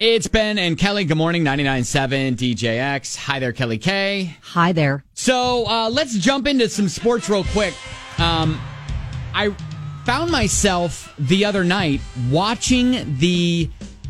It's Ben and Kelly. Good morning, 99.7 DJX. Hi there, Kelly K. Hi there. So let's jump into some sports real quick. I found myself the other night watching the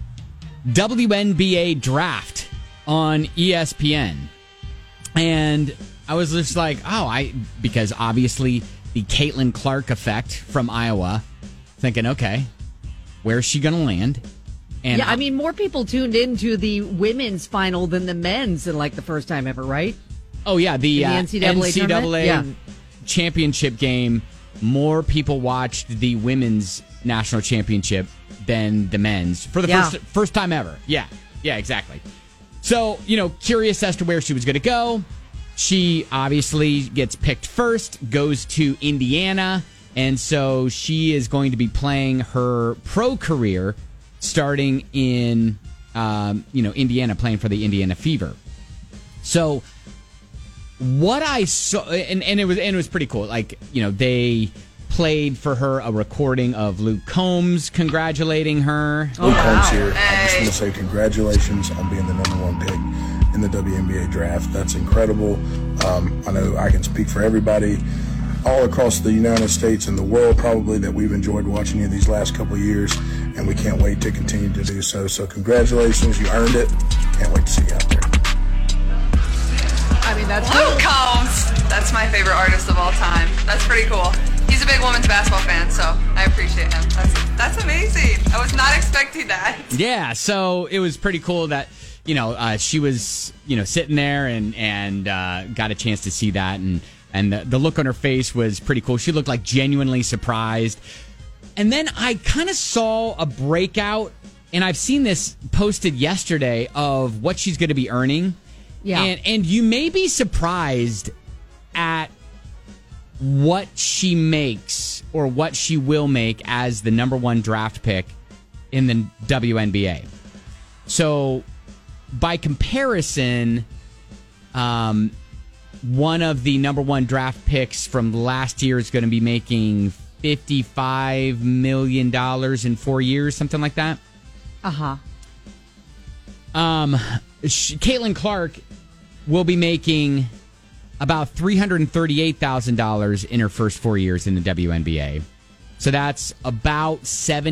WNBA draft on ESPN. And I was just like, because obviously the Caitlin Clark effect from Iowa, thinking, okay, where's she going to land? And yeah, I mean, more people tuned into the women's final than the men's in like the first time ever, right? Oh, yeah. The NCAA championship game, more people watched the women's national championship than the men's for the first time ever. Yeah, exactly. So, curious as to where she was going to go. She obviously gets picked first, goes to Indiana, and so she is going to be playing her pro career starting in, Indiana, playing for the Indiana Fever. So what I saw, and it was pretty cool. Like, they played for her a recording of Luke Combs congratulating her. Luke Combs here. I just want to say congratulations on being the number one pick in the WNBA draft. That's incredible. I know I can speak for everybody all across the United States and the world probably that we've enjoyed watching you these last couple of years, and we can't wait to continue to do so. So congratulations, you earned it. Can't wait to see you out there. I mean, that's Luke Combs. That's my favorite artist of all time. That's pretty cool. He's a big women's basketball fan, so I appreciate him. That's amazing. I was not expecting that. Yeah, so it was pretty cool that she was sitting there and got a chance to see that, and the look on her face was pretty cool. She looked like genuinely surprised. And then I kind of saw a breakout, and I've seen this posted yesterday, of what she's going to be earning. Yeah. And you may be surprised at what she makes or what she will make as the number one draft pick in the WNBA. So by comparison, one of the number one draft picks from last year is going to be making $55 million in 4 years, something like that. Uh-huh. Caitlin Clark will be making about $338,000 in her first 4 years in the WNBA. So that's about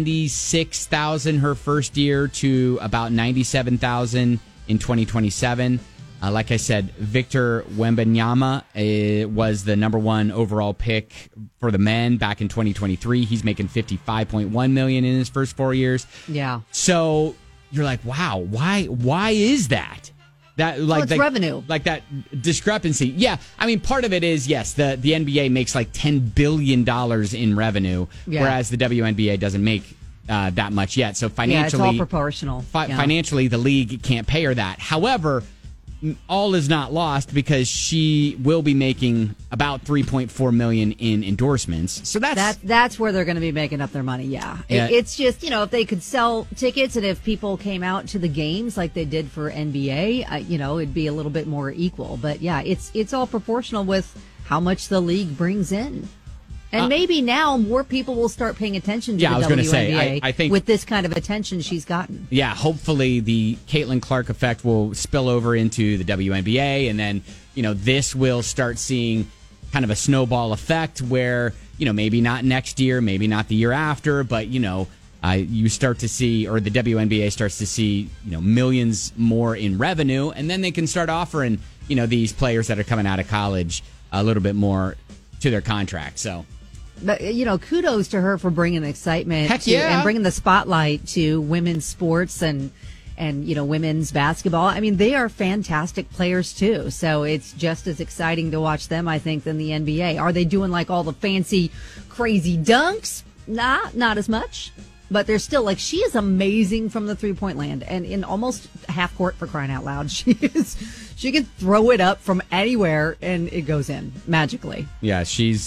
$76,000 her first year to about $97,000 in 2027. Like I said, Victor Wembanyama was the number one overall pick for the men back in 2023. He's making $55.1 million in his first 4 years. Yeah. So you're like, wow, why is that? It's revenue. Like that discrepancy. Yeah. I mean, part of it is, yes, the NBA makes like $10 billion in revenue, whereas the WNBA doesn't make that much yet. So financially, it's all proportional. Financially, the league can't pay her that. However, all is not lost because she will be making about $3.4 million in endorsements. So that's where they're going to be making up their money. Yeah. It's just, if they could sell tickets and if people came out to the games like they did for NBA, it'd be a little bit more equal. But yeah, it's all proportional with how much the league brings in. And maybe now more people will start paying attention to the WNBA. I was going to say, I think with this kind of attention she's gotten. Yeah, hopefully the Caitlin Clark effect will spill over into the WNBA, and then, this will start seeing kind of a snowball effect where, maybe not next year, maybe not the year after, but, you start to see, or the WNBA starts to see, millions more in revenue, and then they can start offering, these players that are coming out of college a little bit more to their contract, so... But, kudos to her for bringing excitement and bringing the spotlight to women's sports and women's basketball. I mean, they are fantastic players, too. So it's just as exciting to watch them, I think, than the NBA. Are they doing, like, all the fancy, crazy dunks? Nah, not as much. But they're still, like, she is amazing from the three-point land. And in almost half court, for crying out loud, she can throw it up from anywhere, and it goes in magically. Yeah,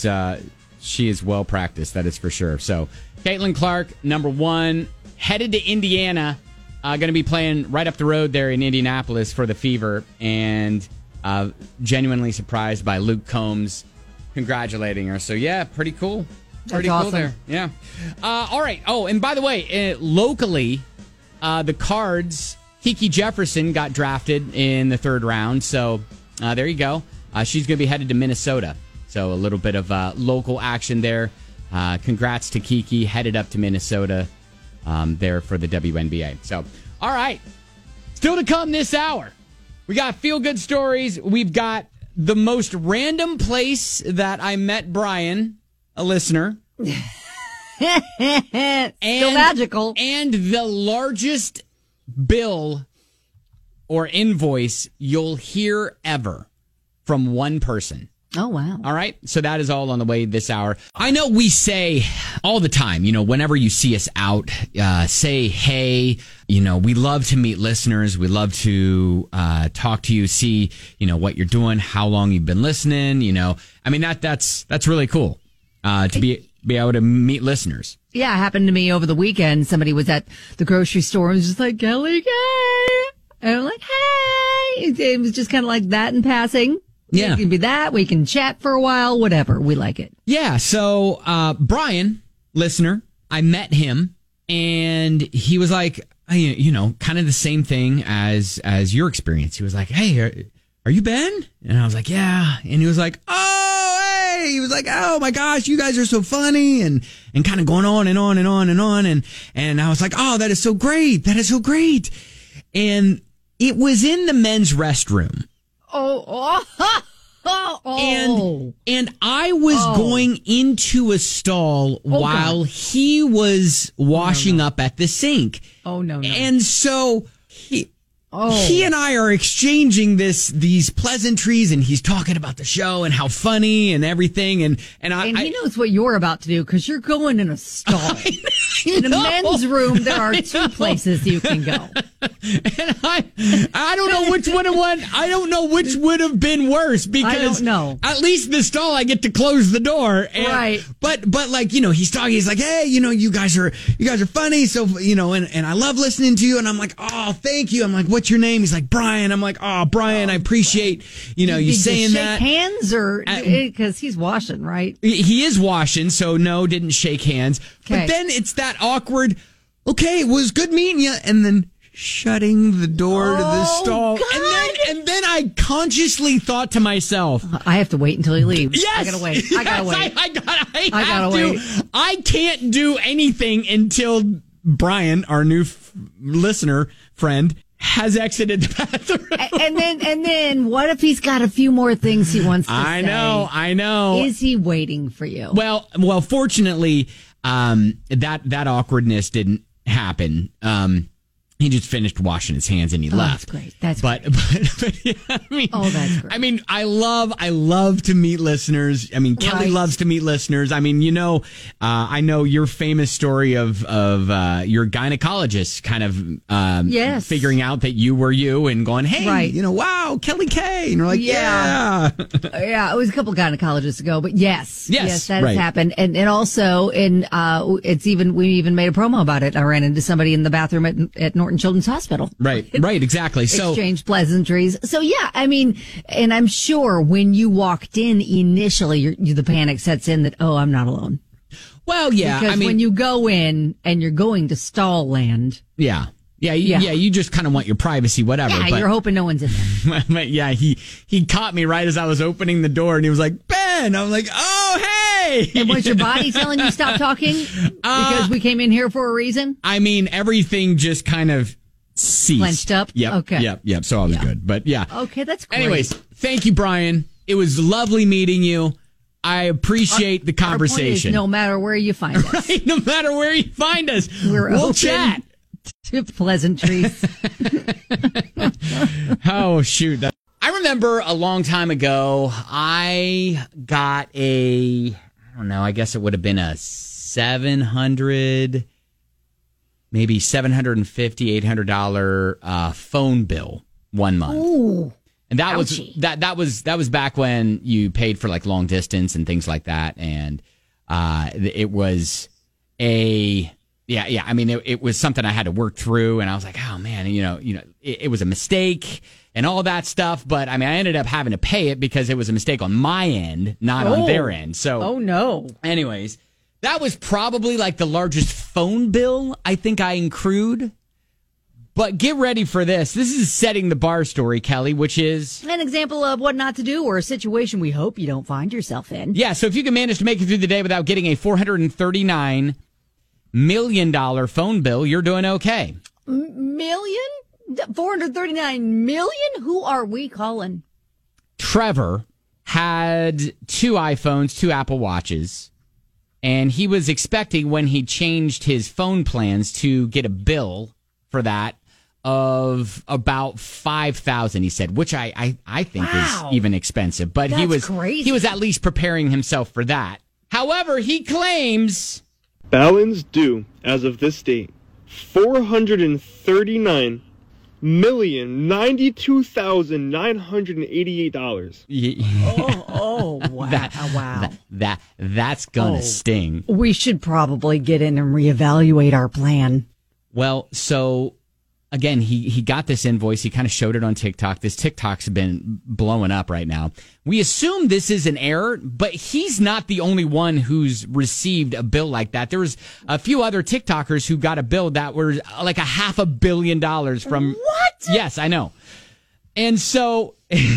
she is well practiced, that is for sure. So, Caitlin Clark, number one, headed to Indiana, going to be playing right up the road there in Indianapolis for the Fever, and genuinely surprised by Luke Combs congratulating her. So, yeah, pretty cool. Pretty That's cool awesome. there. Yeah. All right. Oh, and by the way, locally, the Cards Kiki Jefferson got drafted in the 3rd round. So there you go. She's going to be headed to Minnesota. So a little bit of local action there. Congrats to Kiki, headed up to Minnesota there for the WNBA. So, all right. Still to come this hour. We got feel-good stories. We've got the most random place that I met Brian, a listener. Still magical. And the largest bill or invoice you'll hear ever from one person. Oh, wow. All right. So that is all on the way this hour. I know we say all the time, whenever you see us out, say, hey, we love to meet listeners. We love to talk to you, see, what you're doing, how long you've been listening. That's really cool to be able to meet listeners. Yeah, it happened to me over the weekend. Somebody was at the grocery store and was just like, Kelly, hey. And I'm like, hey. It was just kind of like that in passing. Yeah. It can be that. We can chat for a while, whatever. We like it. Yeah. So, Brian, listener, I met him and he was like, kind of the same thing as your experience. He was like, hey, are you Ben? And I was like, yeah. And he was like, oh, hey. He was like, oh my gosh, you guys are so funny and kind of going on and on and on and on. And I was like, oh, that is so great. That is so great. And it was in the men's restroom. And I was going into a stall while he was washing up at the sink. Oh, no. And so he and I are exchanging these pleasantries, and he's talking about the show and how funny and everything. And he knows what you're about to do because you're going in a stall. In a men's room, there are 2 places you can go. And I don't know which one it was. I don't know which would have been worse because I don't know. At least the stall I get to close the door. And, right. But like, he's talking, he's like, hey, you guys are funny. So, and I love listening to you. And I'm like, oh, thank you. I'm like, what's your name? He's like, Brian. I'm like, oh, Brian, I appreciate, you saying that. Shake hands or because he's washing, right? He is washing. So no, didn't shake hands. Okay. But then it's that awkward, okay, it was good meeting you. And then shutting the door to the stall. God. And then I consciously thought to myself, I have to wait until he leaves. Yes, I gotta wait. I gotta wait. I gotta wait. I can't do anything until Brian, our new listener friend, has exited the bathroom. And then what if he's got a few more things he wants to say? I know. Is he waiting for you? Well, fortunately, that awkwardness didn't happen. He just finished washing his hands and he left. That's great. But yeah, that's great. I mean, I love to meet listeners. I mean, Kelly loves to meet listeners. I mean, I know your famous story of your gynecologist kind of figuring out that you were you and going, hey, wow, Kelly K. And we're like, yeah. Yeah, it was a couple of gynecologists ago, but yes, that has happened. And also, we even made a promo about it. I ran into somebody in the bathroom at Norton Children's Hospital. Right, exactly. So exchange pleasantries. So yeah, I mean, and I'm sure when you walked in initially, the panic sets in that, I'm not alone. Well, yeah, because when you go in and you're going to stall land. Yeah, you just kind of want your privacy, whatever. Yeah, but you're hoping no one's in there. Yeah, he caught me right as I was opening the door, and he was like, Ben. I was like, oh, hey. And was your body telling you stop talking because we came in here for a reason? I mean, everything just kind of ceased. Clenched up? Yep. Okay. Yep. So I was good, but yeah. Okay, that's great. Anyways, thank you, Brian. It was lovely meeting you. I appreciate the conversation. Our point is, no matter where you find us. Right, no matter where you find us, we'll chat. To pleasantries. Oh, shoot. I remember a long time ago, I got I guess it would have been a $700, maybe $750, $800 phone bill one month. Ooh. And that was back when you paid for like long distance and things like that. And it was I mean, it was something I had to work through, and I was like, oh man, it was a mistake and all that stuff. But I mean, I ended up having to pay it because it was a mistake on my end, not on their end. So, no. Anyways, that was probably like the largest phone bill I think I accrued. But get ready for this. This is setting the bar story, Kelly, which is an example of what not to do or a situation we hope you don't find yourself in. Yeah, so if you can manage to make it through the day without getting a $439 million phone bill, you're doing okay. Million? 439 million? Who are we calling? Trevor had 2 iPhones, 2 Apple Watches, and he was expecting when he changed his phone plans to get a bill for that of about $5,000, he said, which I think is even expensive. But he was at least preparing himself for that. However, he claims balance due as of this date, $439,092,988. Wow. That's gonna sting. We should probably get in and reevaluate our plan. Well, so again, he got this invoice. He kind of showed it on TikTok. This TikTok's been blowing up right now. We assume this is an error, but he's not the only one who's received a bill like that. There was a few other TikTokers who got a bill that were like $500 million from... What? Yes, I know. And so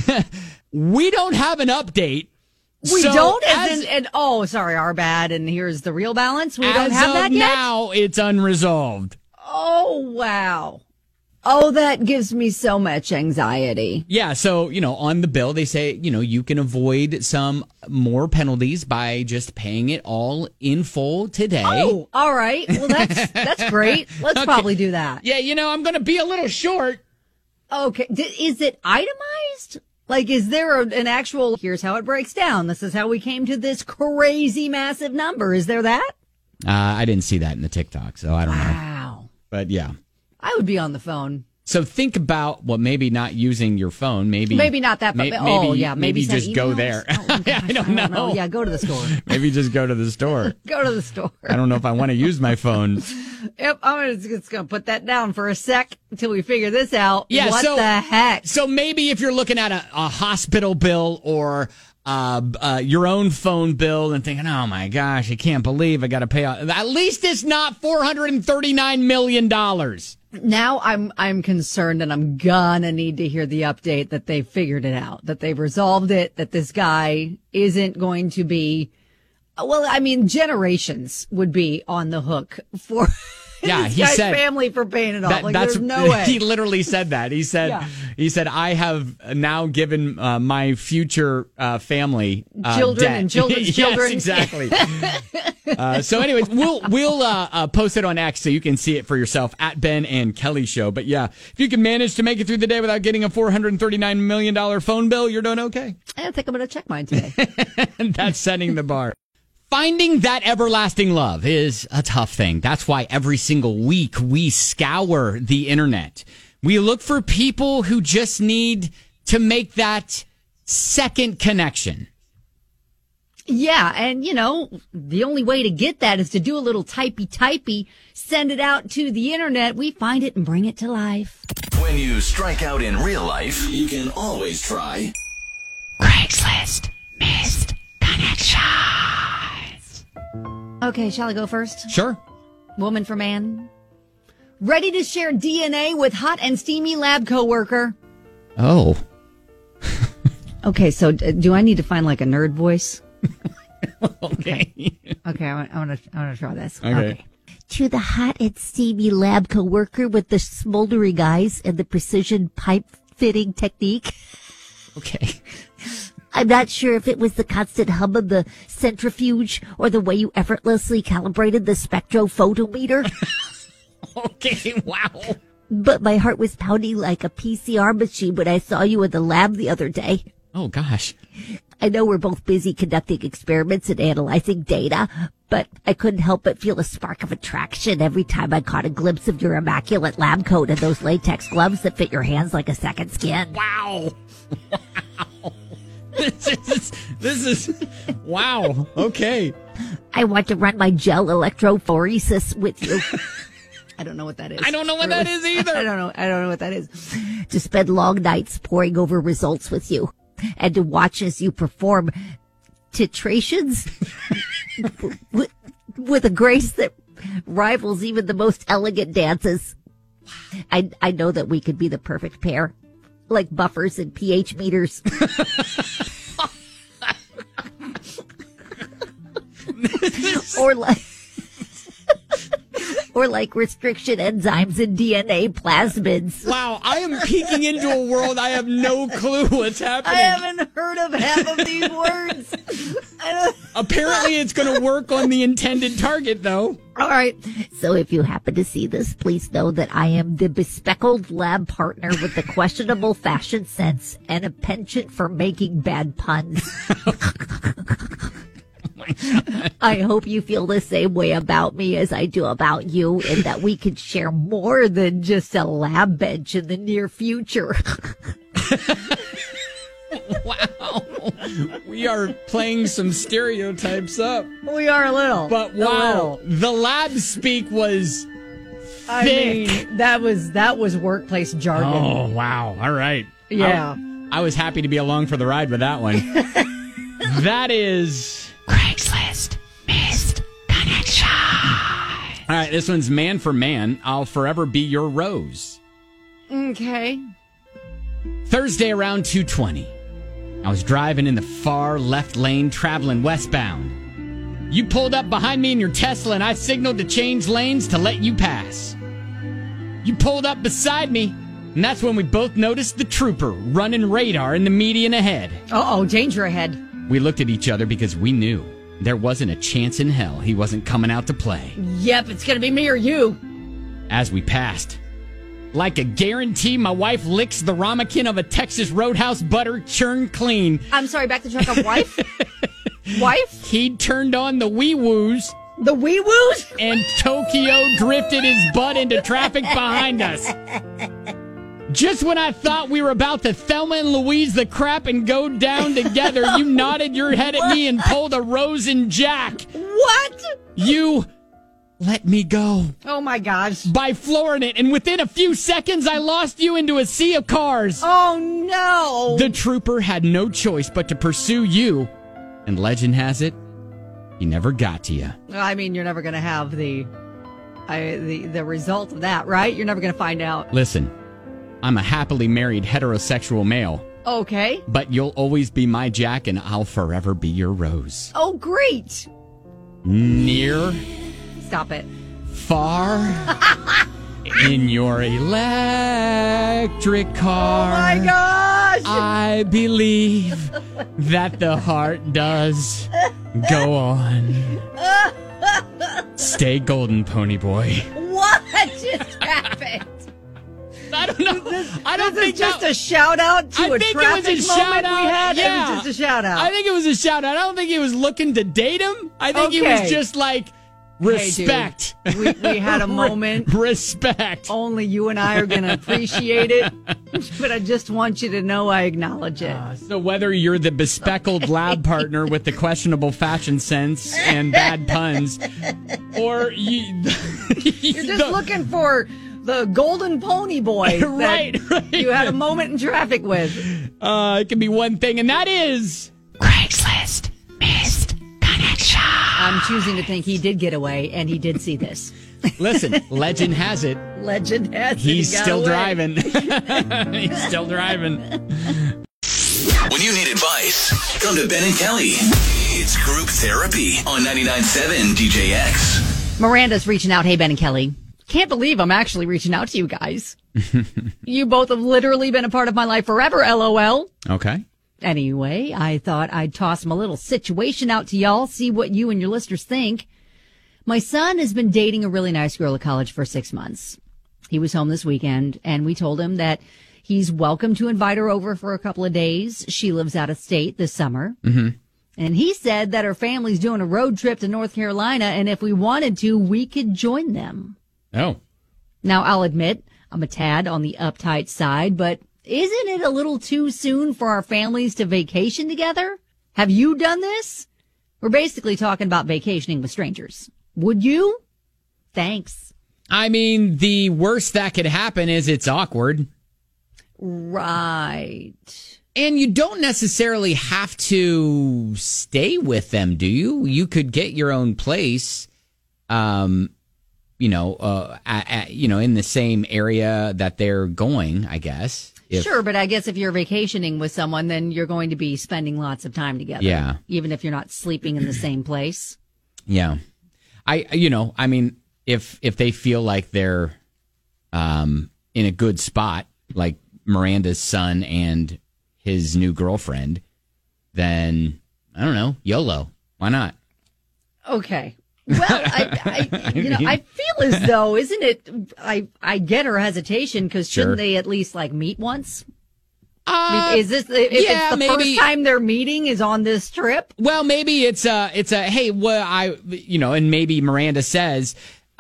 we don't have an update. We don't? Sorry, our bad, and here's the real balance? We don't have that yet? Now, it's unresolved. Oh, wow. Oh, that gives me so much anxiety. Yeah, so, on the bill, they say, you can avoid some more penalties by just paying it all in full today. Oh, all right. Well, that's great. Let's probably do that. Yeah, I'm going to be a little short. Okay. Is it itemized? Like, is there an actual, here's how it breaks down. This is how we came to this crazy, massive number. Is there that? I didn't see that in the TikTok, so I don't know. Wow. But yeah. I would be on the phone. So think about, maybe not using your phone. Maybe not that. Maybe just go there. I don't know. Yeah, go to the store. Maybe just go to the store. Go to the store. I don't know if I want to use my phone. Yep, I'm just going to put that down for a sec until we figure this out. Yeah, what the heck? So maybe if you're looking at a hospital bill or your own phone bill and thinking, oh my gosh, I can't believe I got to pay. At least it's not $439 million. Now I'm concerned, and I'm gonna need to hear the update that they figured it out, that they've resolved it, that this guy isn't going to be. Well, I mean, generations would be on the hook for this guy's family for paying it off. There's no way. He literally said that. He said, I have now given my future family children debt. and children's children. Yes, exactly. So anyways, we'll post it on X so you can see it for yourself at Ben and Kelly Show. But yeah, if you can manage to make it through the day without getting a $439 million phone bill, you're doing okay. I think I'm going to check mine today. That's setting the bar. Finding that everlasting love is a tough thing. That's why every single week we scour the internet. We look for people who just need to make that second connection. Yeah, and, the only way to get that is to do a little typey, send it out to the internet. We find it and bring it to life. When you strike out in real life, you can always try Craigslist Missed Connections. Okay, shall I go first? Sure. Woman for man. Ready to share DNA with hot and steamy lab coworker. Oh. Okay, so do I need to find like a nerd voice? Okay. Okay, I want to try this. Okay. To the hot and steamy lab coworker with the smoldery eyes and the precision pipe fitting technique. Okay. I'm not sure if it was the constant hum of the centrifuge or the way you effortlessly calibrated the spectrophotometer. Okay, wow. But my heart was pounding like a PCR machine when I saw you in the lab the other day. Oh, gosh. I know we're both busy conducting experiments and analyzing data, but I couldn't help but feel a spark of attraction every time I caught a glimpse of your immaculate lab coat and those latex gloves that fit your hands like a second skin. Wow. Wow. This is, wow. Okay. I want to run my gel electrophoresis with you. I don't know what that is. I don't know what that is either. I don't know what that is. To spend long nights poring over results with you and to watch as you perform titrations with a grace that rivals even the most elegant dances. I know that we could be the perfect pair, like buffers and pH meters. Or like restriction enzymes and DNA plasmids. Wow, I am peeking into a world I have no clue what's happening. I haven't heard of half of these words. Apparently it's going to work on the intended target, though. All right. So if you happen to see this, please know that I am the bespeckled lab partner with the questionable fashion sense and a penchant for making bad puns. I hope you feel the same way about me as I do about you, and that we could share more than just a lab bench in the near future. Wow. We are playing some stereotypes up. We are a little. But wow, the lab speak was thick. I mean, that was workplace jargon. Oh, wow. All right. Yeah. I was happy to be along for the ride with that one. That is... Craigslist Missed Connection. All right, this one's man for man. I'll forever be your rose. Okay. Thursday around 2:20. I was driving in the far left lane traveling westbound. You pulled up behind me in your Tesla and I signaled to change lanes to let you pass. You pulled up beside me and that's when we both noticed the trooper running radar in the median ahead. Uh-oh, danger ahead. We looked at each other because we knew there wasn't a chance in hell he wasn't coming out to play. Yep, it's going to be me or you. As we passed, like a guarantee, my wife licks the ramekin of a Texas Roadhouse butter churned clean. I'm sorry, back to truck of wife? Wife? He turned on the wee-woos. The wee-woos? And Tokyo drifted his butt into traffic behind us. Just when I thought we were about to Thelma and Louise the crap and go down together, you nodded your head at me and pulled a Rose and Jack. What? You let me go. Oh, my gosh. By flooring it, and within a few seconds, I lost you into a sea of cars. Oh, no. The trooper had no choice but to pursue you, and legend has it, he never got to you. I mean, you're never going to have the result of that, right? You're never going to find out. Listen. I'm a happily married heterosexual male. Okay. But you'll always be my Jack, and I'll forever be your Rose. Oh, great. Near. Stop it. Far. In your electric car. Oh, my gosh. I believe that the heart does go on. Stay golden, pony boy. What just happened? I don't know. I don't think just a shout out to a traffic moment we had. Yeah. It was just a shout out. I think it was a shout out. I don't think he was looking to date him. I think he was just like respect. Hey, we had a moment. Respect. Only you and I are going to appreciate it. But I just want you to know I acknowledge it. So whether you're the bespeckled lab partner with the questionable fashion sense and bad puns, or you're just looking for the golden pony boy right. You had a moment in traffic with. It can be one thing, and that is Craigslist Missed Connection. I'm choosing to think he did get away, and he did see this. Listen, legend has it. Legend has it. He's still driving. He's still driving. When you need advice, come to Ben and Kelly. It's group therapy on 99.7 DJX. Miranda's reaching out. Hey, Ben and Kelly. Can't believe I'm actually reaching out to you guys. You both have literally been a part of my life forever, LOL. Okay. Anyway, I thought I'd toss my little situation out to y'all, see what you and your listeners think. My son has been dating a really nice girl at college for 6 months. He was home this weekend, and we told him that he's welcome to invite her over for a couple of days. She lives out of state this summer. Mm-hmm. And he said that her family's doing a road trip to North Carolina, and if we wanted to, we could join them. Oh. Now, I'll admit, I'm a tad on the uptight side, but isn't it a little too soon for our families to vacation together? Have you done this? We're basically talking about vacationing with strangers. Would you? Thanks. I mean, the worst that could happen is it's awkward. Right. And you don't necessarily have to stay with them, do you? You could get your own place. in the same area that they're going, I guess. Sure, but I guess if you're vacationing with someone, then you're going to be spending lots of time together. Yeah. Even if you're not sleeping in the same place. Yeah. If they feel like they're in a good spot, like Miranda's son and his new girlfriend, then I don't know, YOLO. Why not? Okay. Well, I feel as though, isn't it? I get her hesitation because shouldn't they at least like meet once? Is this it's the first time they're meeting is on this trip? Well, maybe it's a hey, and maybe Miranda says,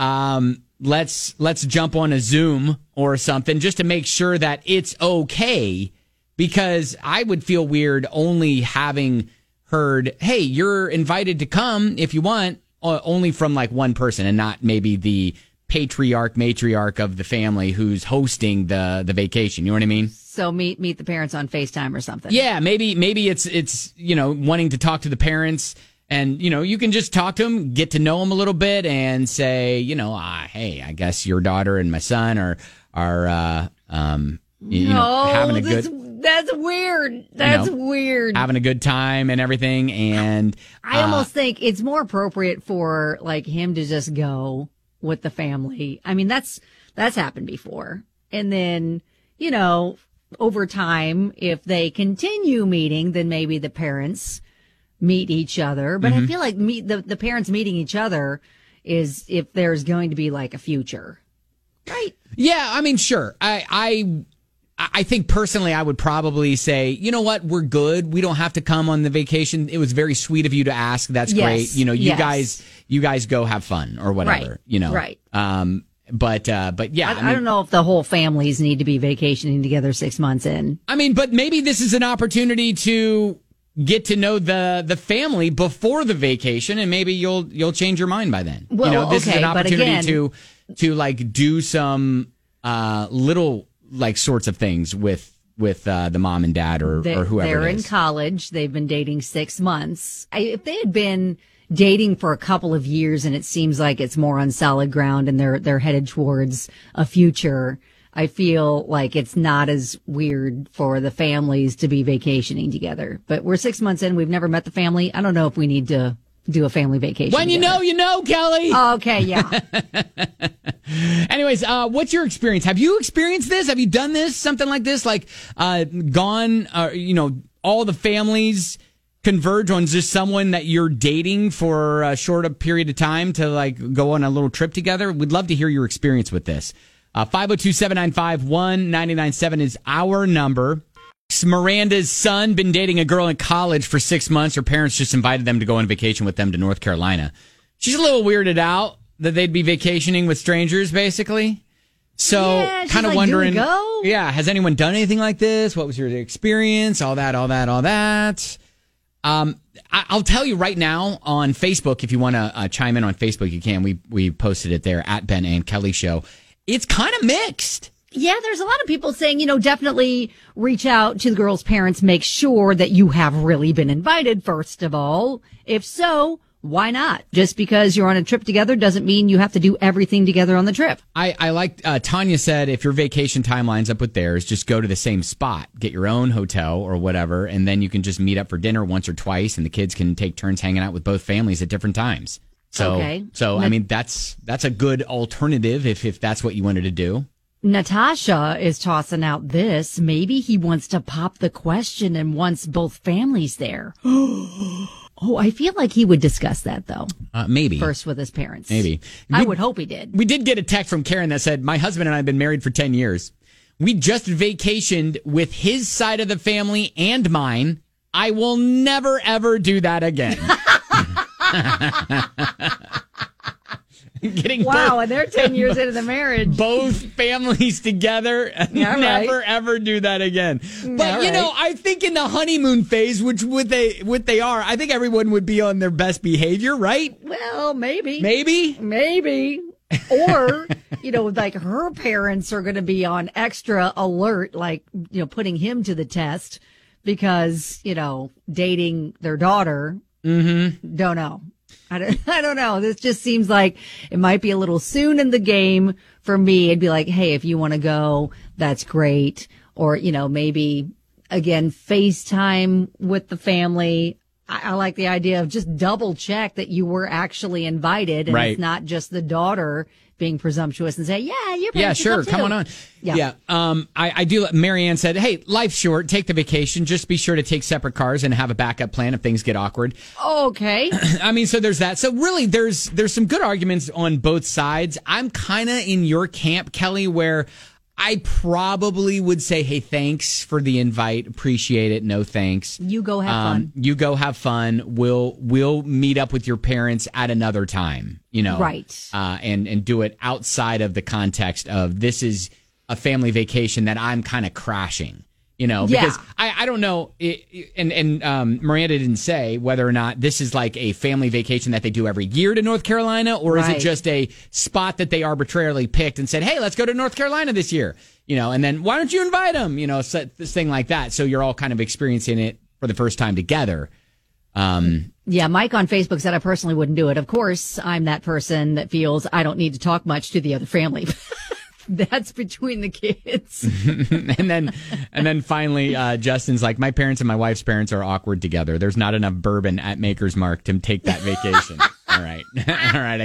let's jump on a Zoom or something just to make sure that it's okay, because I would feel weird only having heard, hey, you're invited to come if you want. Only from like one person and not maybe the matriarch of the family who's hosting the vacation. You know what I mean? So meet the parents on FaceTime or something. Yeah, maybe it's wanting to talk to the parents, and you can just talk to them, get to know them a little bit, and say hey, I guess your daughter and my son are having a good. That's weird. That's weird. Having a good time and everything. And I almost think it's more appropriate for like him to just go with the family. I mean, that's happened before. And then, over time, if they continue meeting, then maybe the parents meet each other. But I feel like the parents meeting each other is if there's going to be like a future. Right? Yeah, I mean, sure. I think personally I would probably say, you know what, we're good. We don't have to come on the vacation. It was very sweet of you to ask. That's great. You guys go have fun or whatever, Right. But yeah. I don't know if the whole families need to be vacationing together 6 months in. I mean, but maybe this is an opportunity to get to know the family before the vacation, and maybe you'll change your mind by then. Well, this is an opportunity to like do some little like sorts of things with the mom and dad or whoever. They're in college. They've been dating 6 months. If they had been dating for a couple of years and it seems like it's more on solid ground and they're headed towards a future, I feel like it's not as weird for the families to be vacationing together. But we're 6 months in. We've never met the family. I don't know if we need to do a family vacation. When together. You know, Kelly. Okay, yeah. Anyways, what's your experience? Have you experienced this? Have you done this? Something like this? Like gone, all the families converge on just someone that you're dating for a short period of time to like go on a little trip together? We'd love to hear your experience with this. 502-795-1997 is our number. Miranda's son been dating a girl in college for 6 months. Her parents just invited them to go on vacation with them to North Carolina. She's a little weirded out that they'd be vacationing with strangers, basically. So kind of wondering, go? Yeah, has anyone done anything like this? What was your experience? All that. I'll tell you right now on Facebook, if you want to chime in on Facebook, you can. We posted it there at Ben and Kelly Show. It's kind of mixed. Yeah, there's a lot of people saying, definitely reach out to the girl's parents. Make sure that you have really been invited, first of all. If so, why not? Just because you're on a trip together doesn't mean you have to do everything together on the trip. I like Tanya said, if your vacation time lines up with theirs, just go to the same spot, get your own hotel or whatever, and then you can just meet up for dinner once or twice, and the kids can take turns hanging out with both families at different times. So I mean, that's a good alternative if that's what you wanted to do. Natasha is tossing out this. Maybe he wants to pop the question and wants both families there. Oh, I feel like he would discuss that, though. Maybe. First with his parents. Maybe. I would hope he did. We did get a text from Karen that said, my husband and I have been married for 10 years. We just vacationed with his side of the family and mine. I will never, ever do that again. And they're 10 years into the marriage. Both families together. Never, ever do that again. But, I think in the honeymoon phase, what they are, I think everyone would be on their best behavior, right? Well, maybe. Maybe. Or, like her parents are going to be on extra alert, like, putting him to the test because, dating their daughter. Mm-hmm. Don't know. I don't know. This just seems like it might be a little soon in the game for me. It'd be like, hey, if you want to go, that's great. Or, maybe again, FaceTime with the family. I like the idea of just double check that you were actually invited and it's not just the daughter being presumptuous and say, you're sure, come on. Yeah. I do. Marianne said, hey, life's short. Take the vacation. Just be sure to take separate cars and have a backup plan if things get awkward. Okay. I mean, so there's that. So really, there's some good arguments on both sides. I'm kind of in your camp, Kelly, where I probably would say, hey, thanks for the invite. Appreciate it. No thanks. You go have fun. You go have fun. We'll meet up with your parents at another time, Right. And do it outside of the context of this is a family vacation that I'm kind of crashing. Because I don't know, and Miranda didn't say whether or not this is like a family vacation that they do every year to North Carolina, or is it just a spot that they arbitrarily picked and said, hey, let's go to North Carolina this year, and then why don't you invite them, this thing like that. So you're all kind of experiencing it for the first time together. Mike on Facebook said I personally wouldn't do it. Of course, I'm that person that feels I don't need to talk much to the other family. That's between the kids. and then finally, Justin's like, my parents and my wife's parents are awkward together. There's not enough bourbon at Maker's Mark to take that vacation. All right. All right.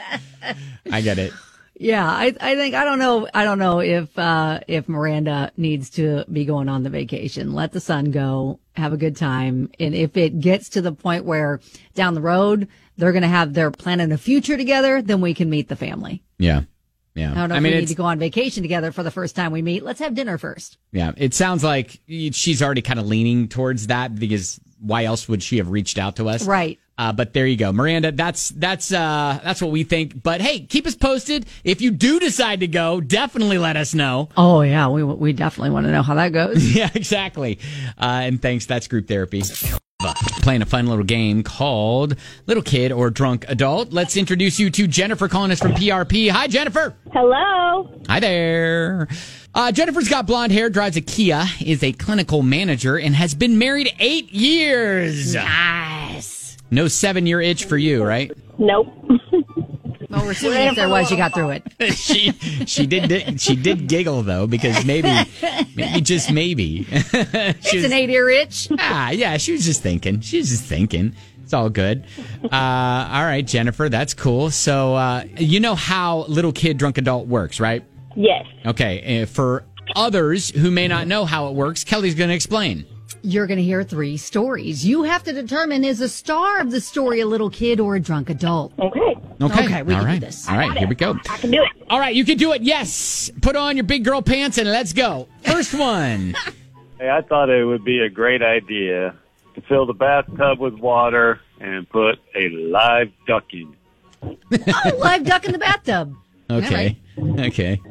I get it. Yeah. I think, I don't know if Miranda needs to be going on the vacation. Let the son go, have a good time. And if it gets to the point where down the road, they're planning a future together, then we can meet the family. Yeah. Yeah. I don't know if we need to go on vacation together for the first time we meet. Let's have dinner first. Yeah. It sounds like she's already kind of leaning towards that because why else would she have reached out to us? Right. But there you go. Miranda, that's what we think. But hey, keep us posted. If you do decide to go, definitely let us know. Oh, yeah. We definitely want to know how that goes. Yeah, exactly. And thanks. That's Group Therapy. Playing a fun little game called Little Kid or Drunk Adult. Let's introduce you to Jennifer calling us from PRP. Hi, Jennifer. Hello. Hi there. Jennifer's got blonde hair, drives a Kia, is a clinical manager, and has been married 8 years. Nice. No 7-year itch for you, right? Nope. Well, we're assuming if there was, you got through it. She did giggle though, because maybe just maybe it's an 8-year itch. Yeah, she was just thinking. It's all good. All right, Jennifer, that's cool. So you know how Little Kid Drunk Adult works, right? Yes. Okay. For others who may not know how it works, Kelly's going to explain. You're going to hear 3 stories. You have to determine, is the star of the story a little kid or a drunk adult? Okay. We can do this. All right, here we go. I can do it. All right, you can do it. Yes. Put on your big girl pants and let's go. First one. Hey, I thought it would be a great idea to fill the bathtub with water and put a live duck in. Oh, live duck in the bathtub. Okay. Right. Okay.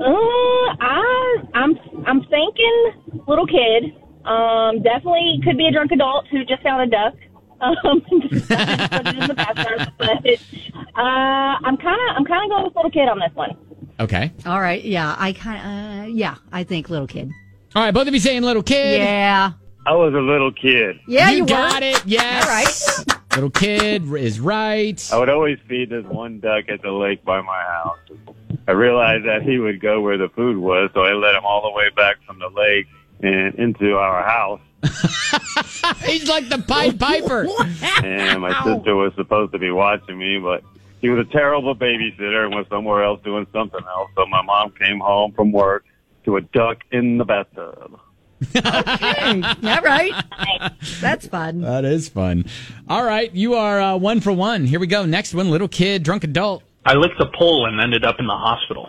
I'm thinking little kid. Definitely could be a drunk adult who just found a duck. Decided to put it in the bathtub. But I'm kind of going with little kid on this one. Okay. All right. Yeah. I think little kid. All right. Both of you saying little kid. Yeah. I was a little kid. Yeah, you got it. Yes. All right. Little kid is right. I would always feed this one duck at the lake by my house. I realized that he would go where the food was, so I led him all the way back from the lake and into our house. He's like the Pied Piper. And my sister was supposed to be watching me, but she was a terrible babysitter and was somewhere else doing something else. So my mom came home from work to a duck in the bathtub. Okay. All right. That's fun. That is fun. All right. You are 1 for 1. Here we go. Next one. Little kid, drunk adult. I licked a pole and ended up in the hospital.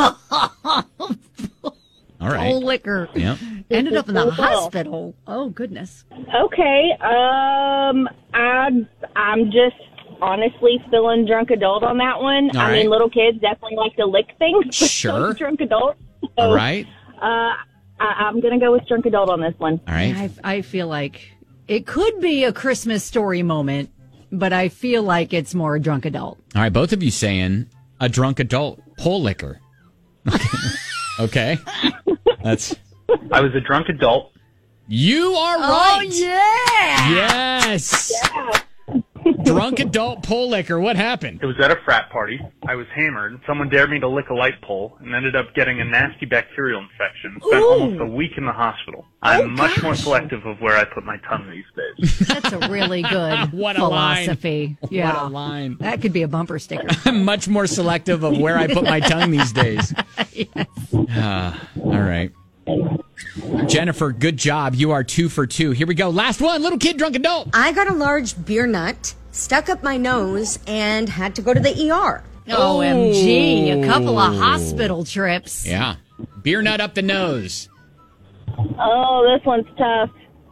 All right. Pole liquor. Yep. Ended up in the hospital. Oh, goodness. Okay. I'm just honestly feeling drunk adult on that one. All right. mean, little kids definitely like to lick things. Sure. Drunk adult. So, all right. I'm going to go with drunk adult on this one. All right. Yeah, I feel like it could be a Christmas story moment, but I feel like it's more a drunk adult. All right. Both of you saying a drunk adult pole liquor. Okay. I was a drunk adult. You are right. Oh, yeah. Yes. Yeah. Drunk adult pole licker. What happened? It was at a frat party. I was hammered. Someone dared me to lick a light pole and ended up getting a nasty bacterial infection. Spent almost a week in the hospital. I'm much more selective of where I put my tongue these days. That's a really good philosophy. Yeah. What a line. That could be a bumper sticker. I'm much more selective of where I put my tongue these days. Yes. All right. Jennifer, good job. You are 2 for 2. Here we go. Last one. Little kid, drunk adult. I got a large beer nut stuck up my nose and had to go to the ER. OMG. A couple of hospital trips. Yeah. Beer nut up the nose. Oh, this one's tough.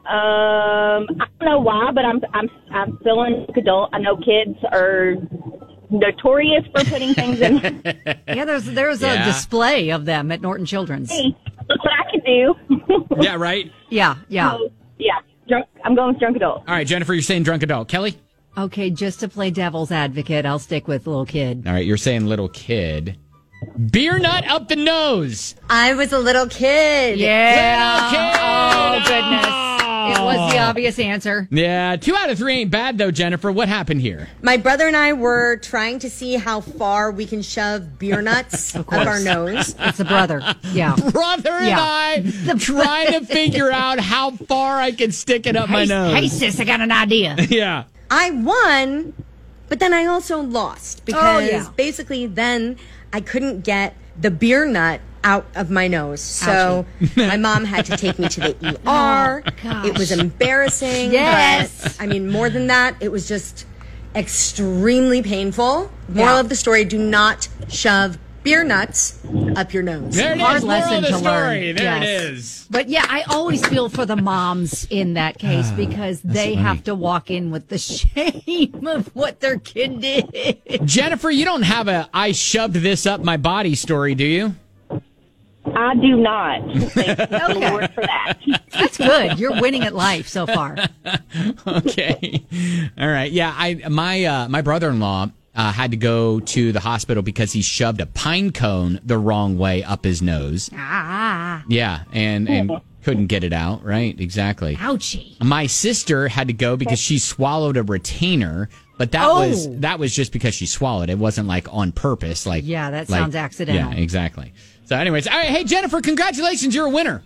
I don't know why, but I'm feeling adult. I know kids are notorious for putting things in. Yeah, there's a display of them at Norton Children's. Hey, look what I can do. Yeah, right? Yeah. So, I'm going with drunk adult. All right, Jennifer, you're saying drunk adult. Kelly? Okay, just to play devil's advocate, I'll stick with little kid. All right, you're saying little kid. Beer nut up the nose. I was a little kid. Yeah. Little kid. Oh, goodness. It was the obvious answer. Yeah, 2 out of 3 ain't bad, though, Jennifer. What happened here? My brother and I were trying to see how far we can shove beer nuts up our nose. It's a brother. Yeah. Brother and I trying to figure out how far I can stick it up my nose. Hey, sis, I got an idea. Yeah. I won, but then I also lost because basically then I couldn't get the beer nut out of my nose. So my mom had to take me to the ER. It was embarrassing. Yes. But, I mean, more than that, it was just extremely painful. Moral of the story, do not shove beer nuts up your nose. There it is. Hard Moral lesson of the to story. learn. There it is. But yeah, I always feel for the moms in that case because they have to walk in with the shame of what their kid did. Jennifer, you don't have a I shoved this up my body story, do you? I do not. Thank the Lord for that. That's good. You're winning at life so far. Okay. All right. Yeah, my brother-in-law had to go to the hospital because he shoved a pine cone the wrong way up his nose. Yeah, and couldn't get it out, right? Exactly. Ouchie. My sister had to go because she swallowed a retainer, but that was just because she swallowed. It wasn't like on purpose. That sounds accidental. Yeah, exactly. So anyways, all right, hey, Jennifer, congratulations. You're a winner.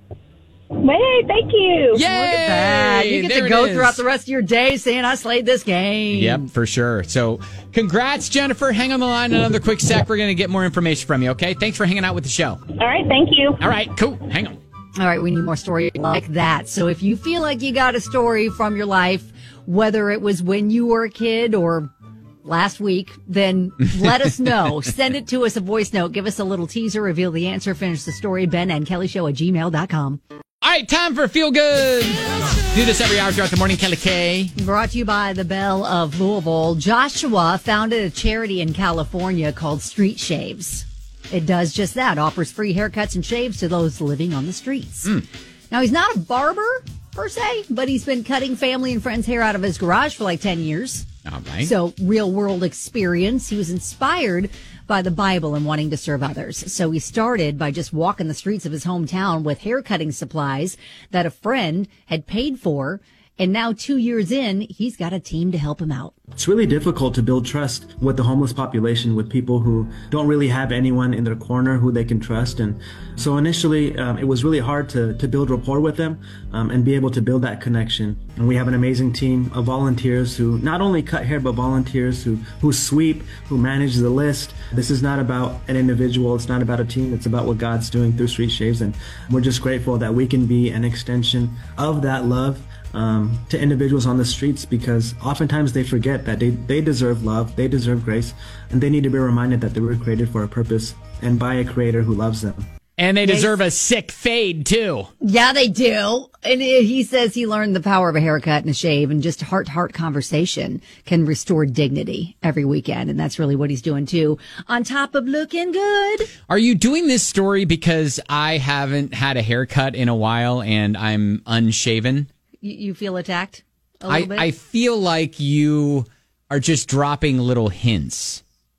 Hey, thank you. Yay! Look at that. You get to go throughout the rest of your day saying, I slayed this game. Yep, for sure. So congrats, Jennifer. Hang on the line another quick sec. We're going to get more information from you, okay? Thanks for hanging out with the show. All right, thank you. All right, cool. Hang on. All right, we need more stories like that. So if you feel like you got a story from your life, whether it was when you were a kid or last week, then let us know. Send it to us, a voice note. Give us a little teaser, reveal the answer, finish the story. BenandKellyShow@gmail.com. All right, time for Feel Good. Do this every hour throughout the morning, Kelly K. Brought to you by the Belle of Louisville. Joshua founded a charity in California called Street Shaves. It does just that, offers free haircuts and shaves to those living on the streets. Now, he's not a barber, per se, but he's been cutting family and friends' hair out of his garage for like 10 years. All right. So, real world experience. He was inspired by the Bible and wanting to serve others. So he started by just walking the streets of his hometown with haircutting supplies that a friend had paid for. And now 2 years in, he's got a team to help him out. It's really difficult to build trust with the homeless population, with people who don't really have anyone in their corner who they can trust. And so initially, it was really hard to build rapport with them and be able to build that connection. And we have an amazing team of volunteers who not only cut hair, but volunteers who sweep, who manage the list. This is not about an individual. It's not about a team. It's about what God's doing through Street Shaves. And we're just grateful that we can be an extension of that love to individuals on the streets, because oftentimes they forget that they deserve love, they deserve grace, and they need to be reminded that they were created for a purpose and by a creator who loves them. And they deserve a sick fade, too. Yeah, they do. And he says he learned the power of a haircut and a shave, and just heart-to-heart conversation can restore dignity every weekend. And that's really what he's doing, too, on top of looking good. Are you doing this story because I haven't had a haircut in a while and I'm unshaven? You feel attacked a little bit? I feel like you are just dropping little hints.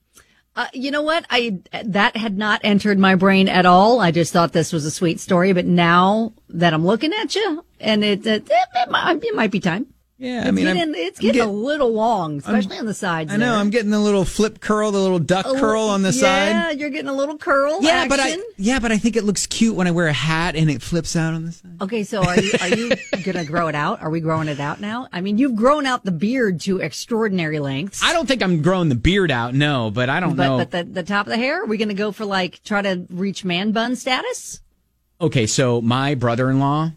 You know what? That had not entered my brain at all. I just thought this was a sweet story. But now that I'm looking at you, and it might be time. Yeah, it's getting a little long, especially on the sides. I know. I'm getting the little flip curl, the little duck curl on the side. Yeah, you're getting a little curl. Yeah, action. but I think it looks cute when I wear a hat and it flips out on the side. Okay, so are you gonna grow it out? Are we growing it out now? I mean, you've grown out the beard to extraordinary lengths. I don't think I'm growing the beard out. No, but I don't know. But the top of the hair, are we gonna go for try to reach man bun status? Okay, so my brother-in-law.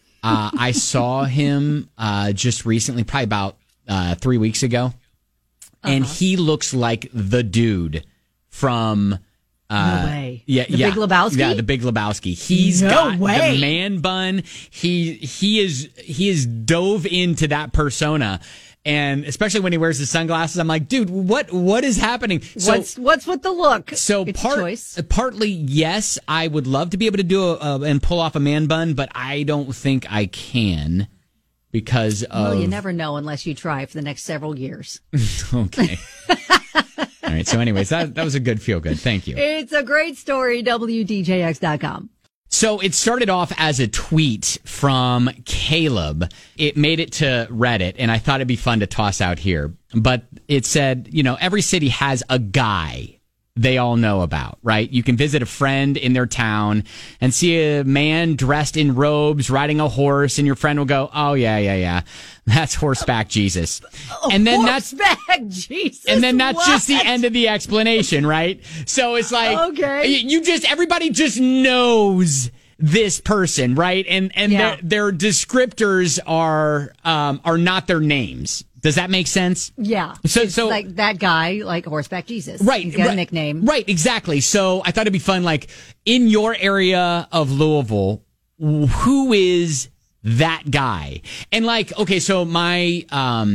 I saw him just recently, probably about 3 weeks ago, and he looks like the dude from. No way. Yeah, the Big Lebowski. Yeah, the Big Lebowski. He's got the man bun. He is dove into that persona. And especially when he wears his sunglasses, I'm like, dude, what is happening? So, what's with the look? So partly, yes, I would love to be able to do and pull off a man bun, but I don't think I can because of. Well, you never know unless you try for the next several years. Okay. All right. So, anyways, that was a good feel good. Thank you. It's a great story. WDJX.com. So it started off as a tweet from Caleb. It made it to Reddit, and I thought it'd be fun to toss out here. But it said, every city has a guy they all know about, right? You can visit a friend in their town and see a man dressed in robes riding a horse, and your friend will go, oh, yeah. That's horseback Jesus. And then horseback Jesus. And then that's just the end of the explanation, right? So it's like, okay. Everybody just knows this person, right? And their descriptors are not their names. Does that make sense? Yeah. So like that guy, like Horseback Jesus. Right. He's got a nickname. Right, exactly. So I thought it'd be fun, like, in your area of Louisville, who is that guy? And like, okay, so my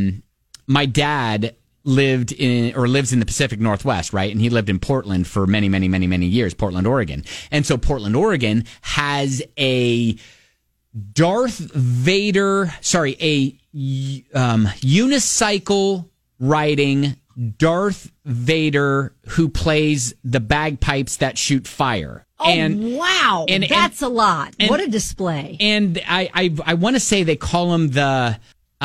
dad lives in the Pacific Northwest, right? And he lived in Portland for many, many, many, many years, Portland, Oregon. And so Portland, Oregon has a unicycle riding Darth Vader who plays the bagpipes that shoot fire. Oh, wow. That's a lot. What a display. And I want to say they call him the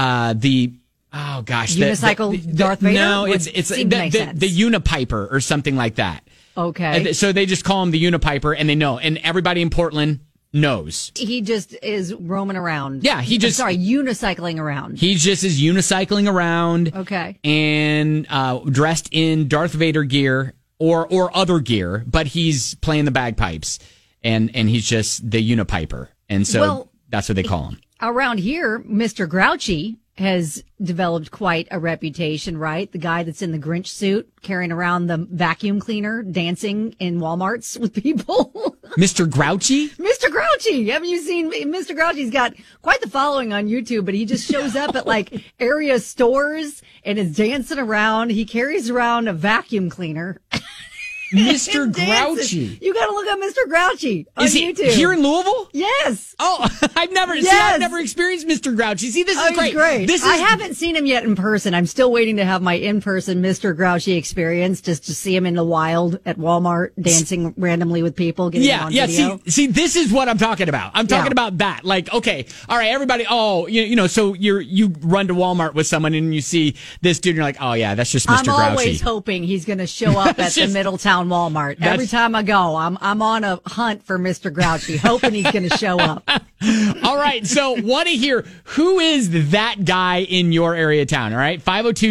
unicycle Darth Vader? No, it's the Unipiper or something like that. Okay. So they just call him the Unipiper, and they know. And everybody in Portland knows. He just is roaming around. Yeah, unicycling around. He just is unicycling around. Okay. And dressed in Darth Vader gear or other gear, but he's playing the bagpipes, and he's just the Unipiper. And so that's what they call him. Around here, Mr. Grouchy has developed quite a reputation, right? The guy that's in the Grinch suit carrying around the vacuum cleaner, dancing in Walmarts with people. Mr. Grouchy? Mr. Grouchy. Haven't you seen Mr. Grouchy's got quite the following on YouTube, but he just shows up at like area stores and is dancing around. He carries around a vacuum cleaner. Mr. Grouchy. You got to look up Mr. Grouchy on YouTube. Here in Louisville? Yes. Oh, I've never experienced Mr. Grouchy. See, this is great. I haven't seen him yet in person. I'm still waiting to have my in-person Mr. Grouchy experience, just to see him in the wild at Walmart dancing randomly with people, getting on video. See, this is what I'm talking about. I'm talking about that. Like, okay, all right, everybody. Oh, so you run to Walmart with someone and you see this dude, and you're like, oh yeah, that's just Mr. Grouchy. I'm always hoping he's going to show up at the Middletown Walmart. Every time I go, I'm on a hunt for Mr. Grouchy, hoping he's going to show up. All right, so want to hear who is that guy in your area of town, all right?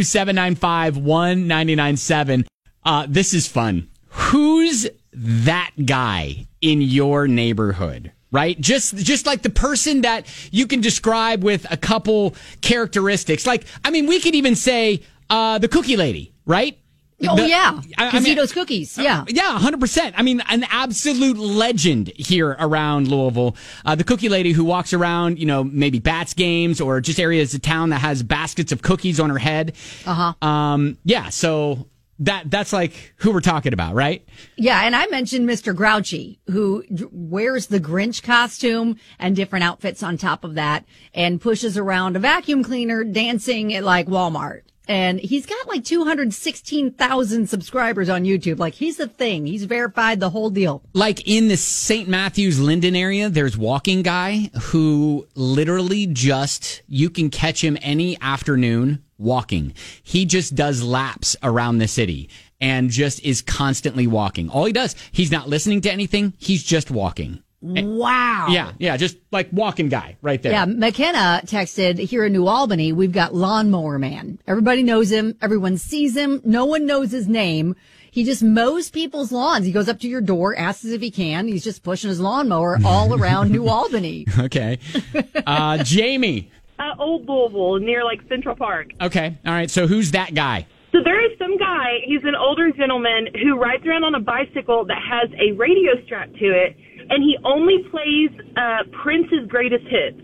502-795-1997. This is fun. Who's that guy in your neighborhood? Right? Just like the person that you can describe with a couple characteristics. Like, I mean, we could even say the cookie lady, right? Casitos cookies. Yeah. 100%. I mean, an absolute legend here around Louisville. The cookie lady who walks around, maybe Bats games or just areas of town that has baskets of cookies on her head. So that's like who we're talking about, right? Yeah, and I mentioned Mr. Grouchy, who wears the Grinch costume and different outfits on top of that and pushes around a vacuum cleaner dancing at like Walmart. And he's got like 216,000 subscribers on YouTube. Like, he's a thing. He's verified, the whole deal. Like in the St. Matthews, Linden area, there's Walking Guy who literally you can catch him any afternoon walking. He just does laps around the city and just is constantly walking. All he does, he's not listening to anything. He's just walking. Wow. Yeah, just like Walking Guy right there. Yeah, McKenna texted, here in New Albany, we've got Lawnmower Man. Everybody knows him. Everyone sees him. No one knows his name. He just mows people's lawns. He goes up to your door, asks if he can. He's just pushing his lawnmower all around New Albany. Okay. Jamie. Old Louisville, near like Central Park. Okay. All right. So who's that guy? So there is some guy, he's an older gentleman who rides around on a bicycle that has a radio strap to it, and he only plays Prince's greatest hits.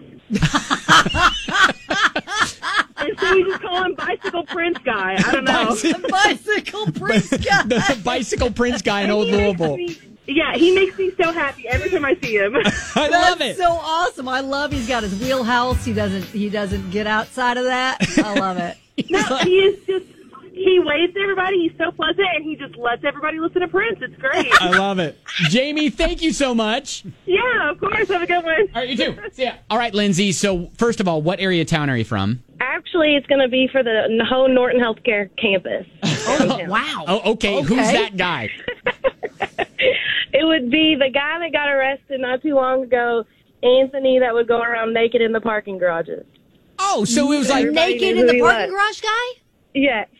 And so we just call him Bicycle Prince Guy. I don't know. The Bicycle Prince Guy. The Bicycle Prince Guy in Old Louisville. Yeah, he makes me so happy every time I see him. I love it. That's so awesome. I love he's got his wheelhouse. He doesn't get outside of that. I love it. No, he is just, he waves to everybody. He's so pleasant, and he just lets everybody listen to Prince. It's great. I love it. Jamie, thank you so much. Yeah, of course. Have a good one. All right, you too. See ya. All right, Lindsay. So first of all, what area of town are you from? Actually, it's going to be for the whole Norton Healthcare campus. Oh, wow. Oh, okay. Who's that guy? It would be the guy that got arrested not too long ago, Anthony, that would go around naked in the parking garages. Oh, so it was like naked in the parking garage guy? Yes.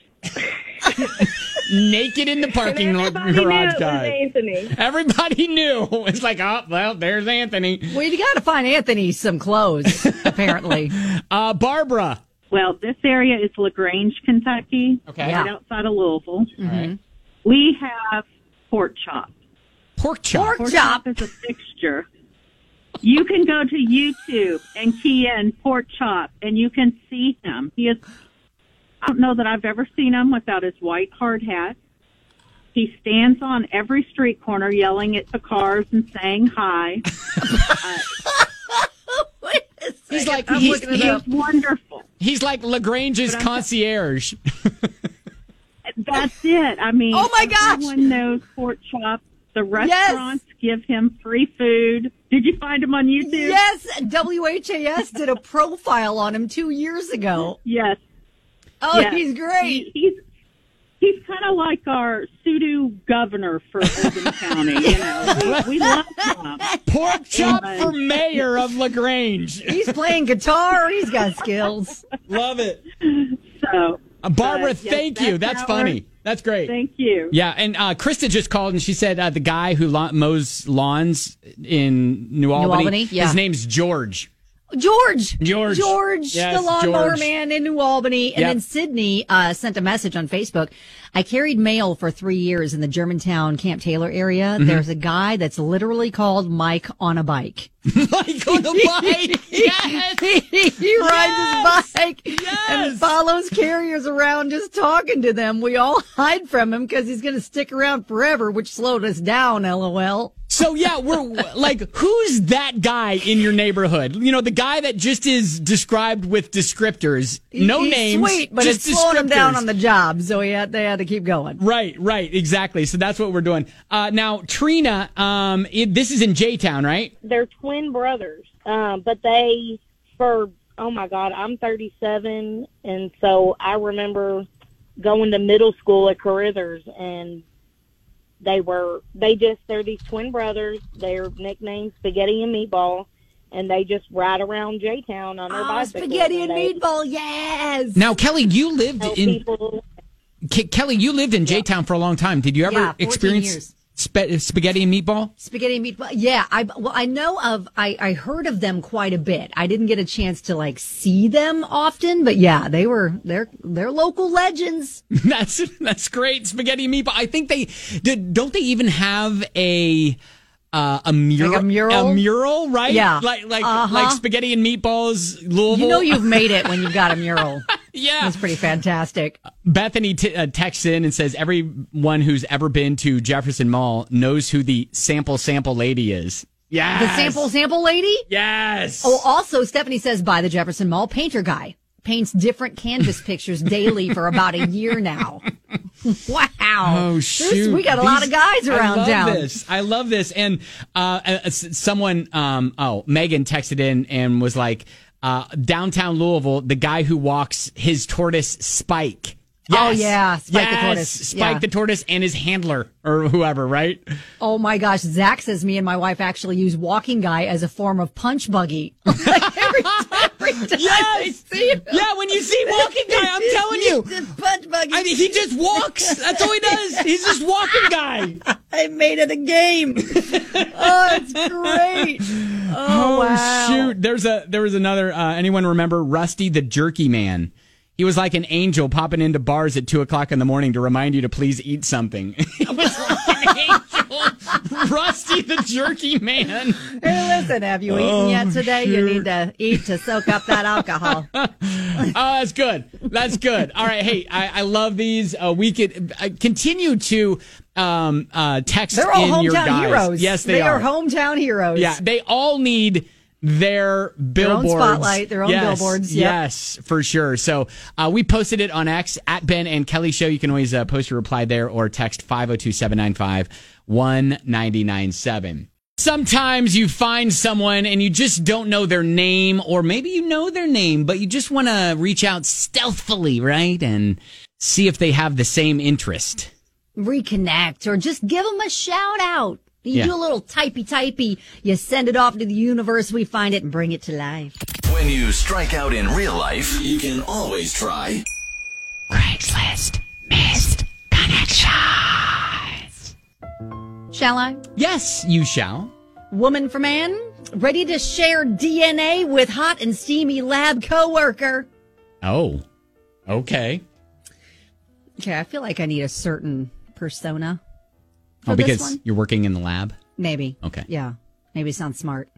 Naked in the parking garage guy. Anthony. Everybody knew. It's like, oh, well, there's Anthony. Well, you got to find Anthony some clothes, apparently. Barbara. Well, this area is LaGrange, Kentucky. Okay. Right outside of Louisville. Mm-hmm. We have pork chop. Pork chop? Pork chop is a fixture. You can go to YouTube and key in pork chop, and you can see him. He is, I don't know that I've ever seen him without his white hard hat. He stands on every street corner yelling at the cars and saying hi. He's like, he's wonderful. He's like LaGrange's concierge. That's it. I mean, oh my gosh, everyone knows pork chop. The restaurants give him free food. Did you find him on YouTube? Yes, WHAS did a profile on him 2 years ago. Yes. Oh, yes. He's great. He's kind of like our pseudo governor for Oldham County. You know, we love him. Pork chop for mayor of LaGrange. He's playing guitar. He's got skills. Love it. So, Barbara, thank you. That's funny. That's great. Thank you. Yeah, and Krista just called and she said the guy who mows lawns in New Albany, his name's George. George, yes, the lawnmower George. man in New Albany. And then Sydney sent a message on Facebook. I carried mail for 3 years in the Germantown, Camp Taylor area. Mm-hmm. There's a guy that's literally called Mike on a bike. Mike on a bike? Yes! He rides his bike and follows carriers around just talking to them. We all hide from him because he's going to stick around forever, which slowed us down, LOL. So, yeah, we're like, who's that guy in your neighborhood? You know, the guy that just is described with descriptors. No He's names. Sweet, but just it's slowing him down on the job, so they had to keep going. Right, exactly. So that's what we're doing. Now, Trina, this is in J-Town, right? They're twin brothers, but oh my God, I'm 37, and so I remember going to middle school at Carithers, and they're these twin brothers. They're nicknamed Spaghetti and Meatball, and they just ride around J-Town on their bicycles. Spaghetti and Meatball, yes! Now, Kelly, you lived in J-Town for a long time. Did you ever experience Spaghetti and Meatball? Spaghetti and Meatball, yeah. I heard of them quite a bit. I didn't get a chance to see them often, but yeah, they're local legends. That's great. Spaghetti and Meatball. I think don't they even have a mural? Like a mural? A mural, right? Yeah. Like Spaghetti and Meatballs, Louisville. You know you've made it when you've got a mural. Yeah. That's pretty fantastic. Bethany texts in and says, everyone who's ever been to Jefferson Mall knows who the sample lady is. Yes. The sample lady? Yes. Oh, also, Stephanie says, by the Jefferson Mall, painter guy. paints different canvas pictures daily for about a year now. Wow. Oh, shoot. We got a lot of guys around town. I love this. And someone, Megan texted in and was like, downtown Louisville, the guy who walks his tortoise, Spike. Yes. Oh, yeah. Spike the tortoise. Spike the tortoise and his handler or whoever, right? Oh, my gosh. Zach says me and my wife actually use Walking Guy as a form of punch buggy. every time I see him. Yeah, when you see Walking Guy, I'm telling you. Punch buggy. I mean, he just walks. That's all he does. He's just Walking Guy. I made it a game. Oh, it's great. Oh, wow. Shoot. There was another, anyone remember Rusty the Jerky Man? He was like an angel popping into bars at 2:00 in the morning to remind you to please eat something. He was like an angel. Rusty the Jerky Man. Hey, listen, have you eaten yet today? Shoot. You need to eat to soak up that alcohol. Oh, that's good. That's good. All right. Hey, I love these. We could continue to text They're all in your guys. Hometown heroes. Yes, they are hometown heroes. Yeah, they all need their billboards, their own spotlight, their own billboards. Yep. Yes, for sure. So we posted it on X at Ben and Kelly Show. You can always post your reply there or text 502-795-1997. Sometimes you find someone and you just don't know their name, or maybe you know their name, but you just want to reach out stealthily, right? And see if they have the same interest. Reconnect or just give them a shout out. You do a little typey, you send it off to the universe, we find it and bring it to life. When you strike out in real life, you can always try Craigslist Missed Connections. Shall I? Yes, you shall. Woman for man, ready to share DNA with hot and steamy lab coworker. Oh, okay. Okay, I feel like I need a certain persona. Oh, because you're working in the lab? Maybe. Okay. Yeah. Maybe it sounds smart.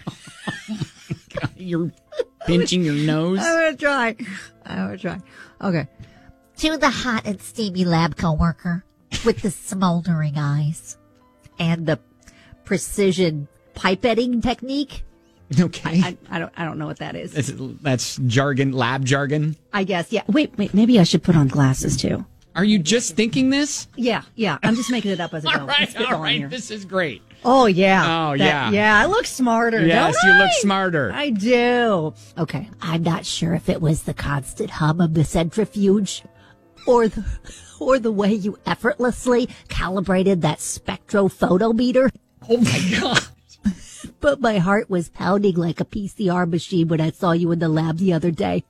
You're pinching your nose? I'm going to try. Okay. To the hot and steamy lab coworker with the smoldering eyes and the precision pipetting technique. Okay. I don't know what that is. That's jargon, lab jargon? I guess, yeah. Wait, maybe I should put on glasses too. Are you just thinking this? Yeah. I'm just making it up as I go. All right. This is great. Oh, yeah. Yeah. Yeah, I look smarter, yes, don't I? You look smarter. I do. Okay. I'm not sure if it was the constant hum of the centrifuge or the way you effortlessly calibrated that spectrophotometer. Oh, my God. But my heart was pounding like a PCR machine when I saw you in the lab the other day.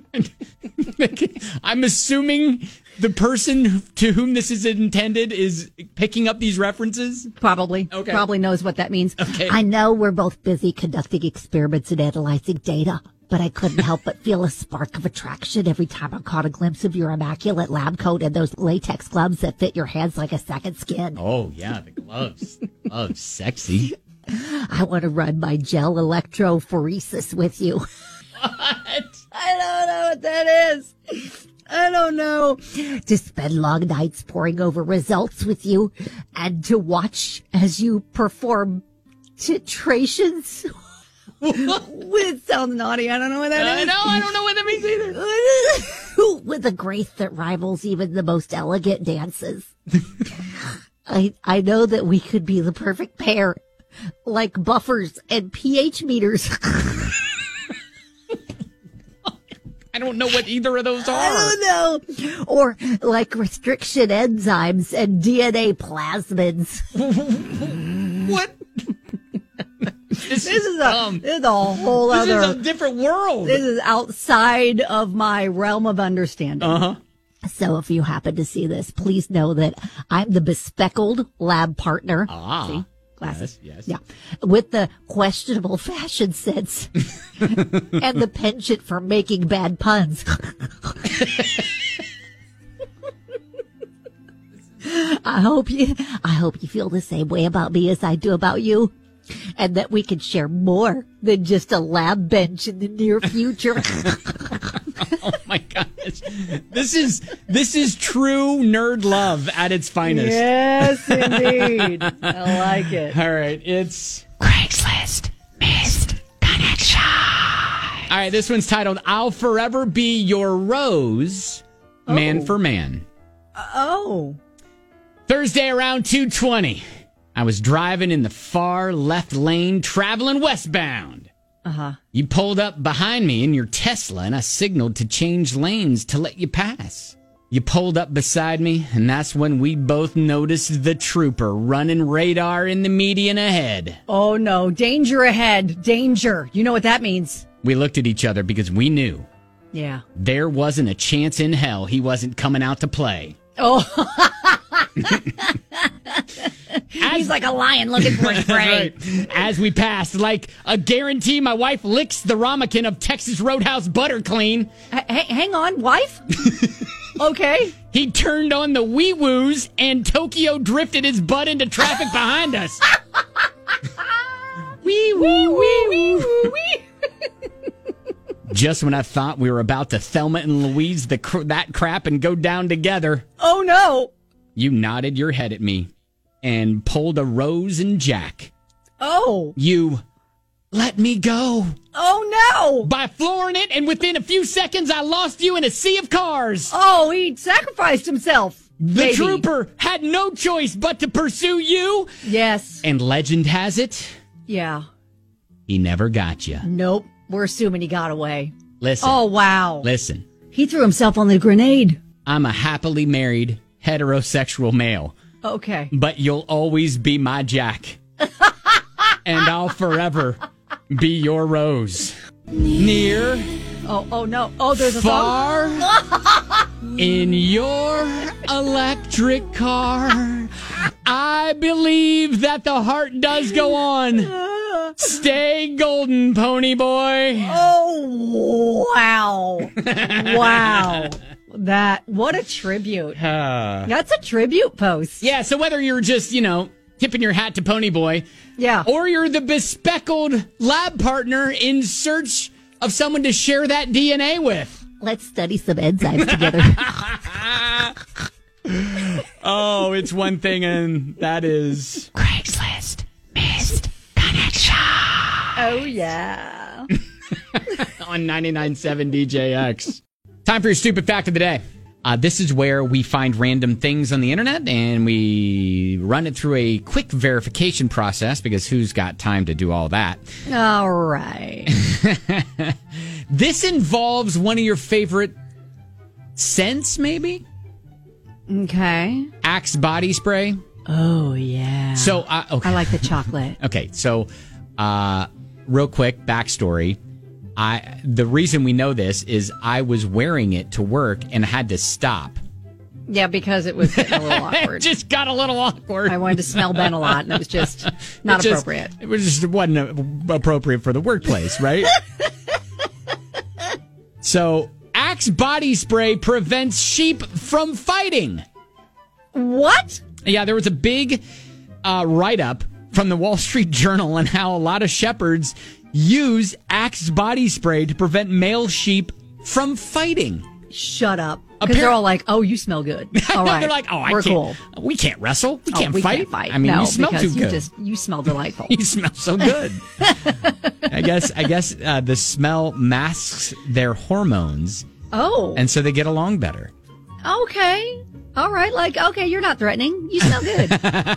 I'm assuming the person to whom this is intended is picking up these references? Probably. Okay. Probably knows what that means. Okay. I know we're both busy conducting experiments and analyzing data, but I couldn't help but feel a spark of attraction every time I caught a glimpse of your immaculate lab coat and those latex gloves that fit your hands like a second skin. Oh, yeah, the gloves. Oh, sexy. I want to run my gel electrophoresis with you. What? I don't know what that is. I don't know. To spend long nights poring over results with you and to watch as you perform titrations. It sounds naughty. I don't know what that is. No, I don't know what that means either. With a grace that rivals even the most elegant dances. I know that we could be the perfect pair, like buffers and pH meters. I don't know what either of those are. I don't know. Or like restriction enzymes and DNA plasmids. What? This is a whole other... This is a different world. This is outside of my realm of understanding. Uh-huh. So if you happen to see this, please know that I'm the bespeckled lab partner. Ah. See? Glasses. Yes. Yeah. With the questionable fashion sense and the penchant for making bad puns. I hope you feel the same way about me as I do about you, and that we can share more than just a lab bench in the near future. Oh my gosh. This is true nerd love at its finest. Yes, indeed. I like it. All right, it's Craigslist Missed Connection. All right, this one's titled, I'll Forever Be Your Rose, Man for Man. Thursday around 2:20, I was driving in the far left lane, traveling westbound. You pulled up behind me in your Tesla, and I signaled to change lanes to let you pass. You pulled up beside me, and that's when we both noticed the trooper running radar in the median ahead. Oh, no. Danger ahead. Danger. You know what that means. We looked at each other because we knew. Yeah. There wasn't a chance in hell he wasn't coming out to play. Oh. He's like a lion looking for his prey. Right. As we passed, like a guarantee my wife licks the ramekin of Texas Roadhouse butter clean. Hang on, wife? Okay. He turned on the wee-woos and Tokyo drifted his butt into traffic behind us. Wee-woo, wee-woo, wee. Just when I thought we were about to Thelma and Louise that crap and go down together. Oh, no. You nodded your head at me and pulled a Rose and Jack. Oh. You let me go. Oh, no. By flooring it, and within a few seconds, I lost you in a sea of cars. Oh, he sacrificed himself. The trooper had no choice but to pursue you. Yes. And legend has it. Yeah. He never got you. Nope. We're assuming he got away. Listen. Oh, wow. Listen. He threw himself on the grenade. I'm a happily married heterosexual male. Okay. But you'll always be my Jack. And I'll forever be your Rose. Near. Oh no. Oh, there's a far song. In your electric car. I believe that the heart does go on. Stay golden, pony boy. Oh, wow. Wow. What a tribute. That's a tribute post. Yeah, so whether you're just, tipping your hat to Pony Boy. Yeah. Or you're the bespeckled lab partner in search of someone to share that DNA with. Let's study some enzymes together. Oh, it's one thing, and that is Craigslist missed connection. Oh, yeah. On 99.7 DJX. Time for your stupid fact of the day. This is where we find random things on the internet and we run it through a quick verification process because who's got time to do all that? All right. This involves one of your favorite scents, maybe? Okay. Axe body spray. Oh, yeah. So, okay. I like the chocolate. Okay, so real quick backstory. The reason we know this is I was wearing it to work and had to stop. Yeah, because it was getting a little awkward. It just got a little awkward. I wanted to smell Ben a lot, and it was just not appropriate. It wasn't appropriate for the workplace, right? So, Axe body spray prevents sheep from fighting. What? Yeah, there was a big write-up from the Wall Street Journal on how a lot of shepherds use Axe body spray to prevent male sheep from fighting. Shut up. Because they're all like, oh, you smell good. All right. They're like, we're cool. We can't wrestle. We can't fight. I mean, no, you smell too good. You smell delightful. You smell so good. I guess the smell masks their hormones. Oh. And so they get along better. Okay. All right. Like, okay, you're not threatening. You smell good.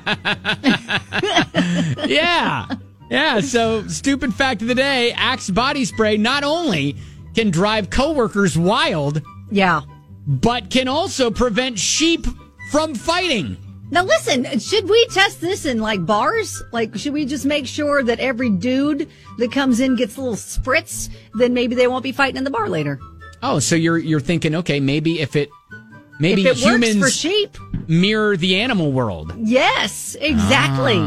Yeah. Yeah, so stupid fact of the day, Axe body spray not only can drive coworkers wild, yeah, but can also prevent sheep from fighting. Now listen, should we test this in like bars? Like, should we just make sure that every dude that comes in gets a little spritz? Then maybe they won't be fighting in the bar later. Oh, so you're thinking, okay, maybe if it humans works for sheep, mirror the animal world. Yes, exactly.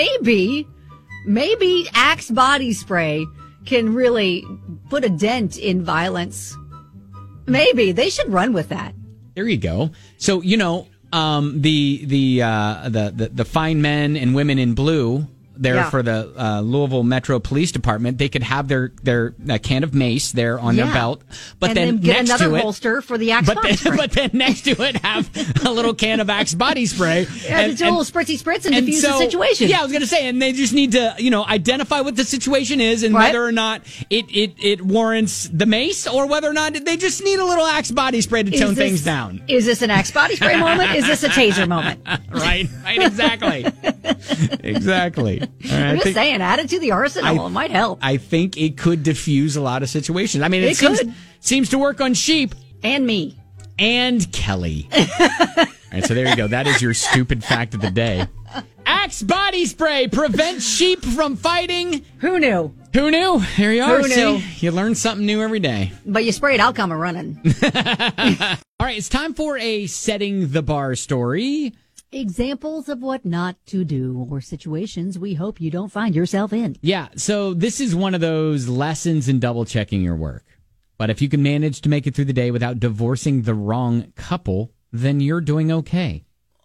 Maybe Axe body spray can really put a dent in violence. Maybe they should run with that. There you go. So the fine men and women in blue, there for the Louisville Metro Police Department. They could have their can of mace there on their belt, but then get next another to it, holster for the Axe body spray. But then next to it, have a little can of Axe body spray. And do a little spritzy spritz and diffuse the situation. Yeah, I was going to say, and they just need to, identify what the situation is and whether or not it warrants the mace or whether or not they just need a little Axe body spray to tone things down. Is this an Axe body spray moment? Is this a taser moment? Right, exactly. Exactly. I'm just saying, add it to the arsenal. It might help. I think it could diffuse a lot of situations. I mean, it seems to work on sheep. And me. And Kelly. All right, so there you go. That is your stupid fact of the day. Axe body spray prevents sheep from fighting. Who knew? There you are. Who knew? See, you learn something new every day. But you spray it, I'll come running. All right, it's time for a setting the bar story. Examples of what not to do or situations we hope you don't find yourself in. Yeah, so this is one of those lessons in double checking your work. But if you can manage to make it through the day without divorcing the wrong couple, then you're doing okay.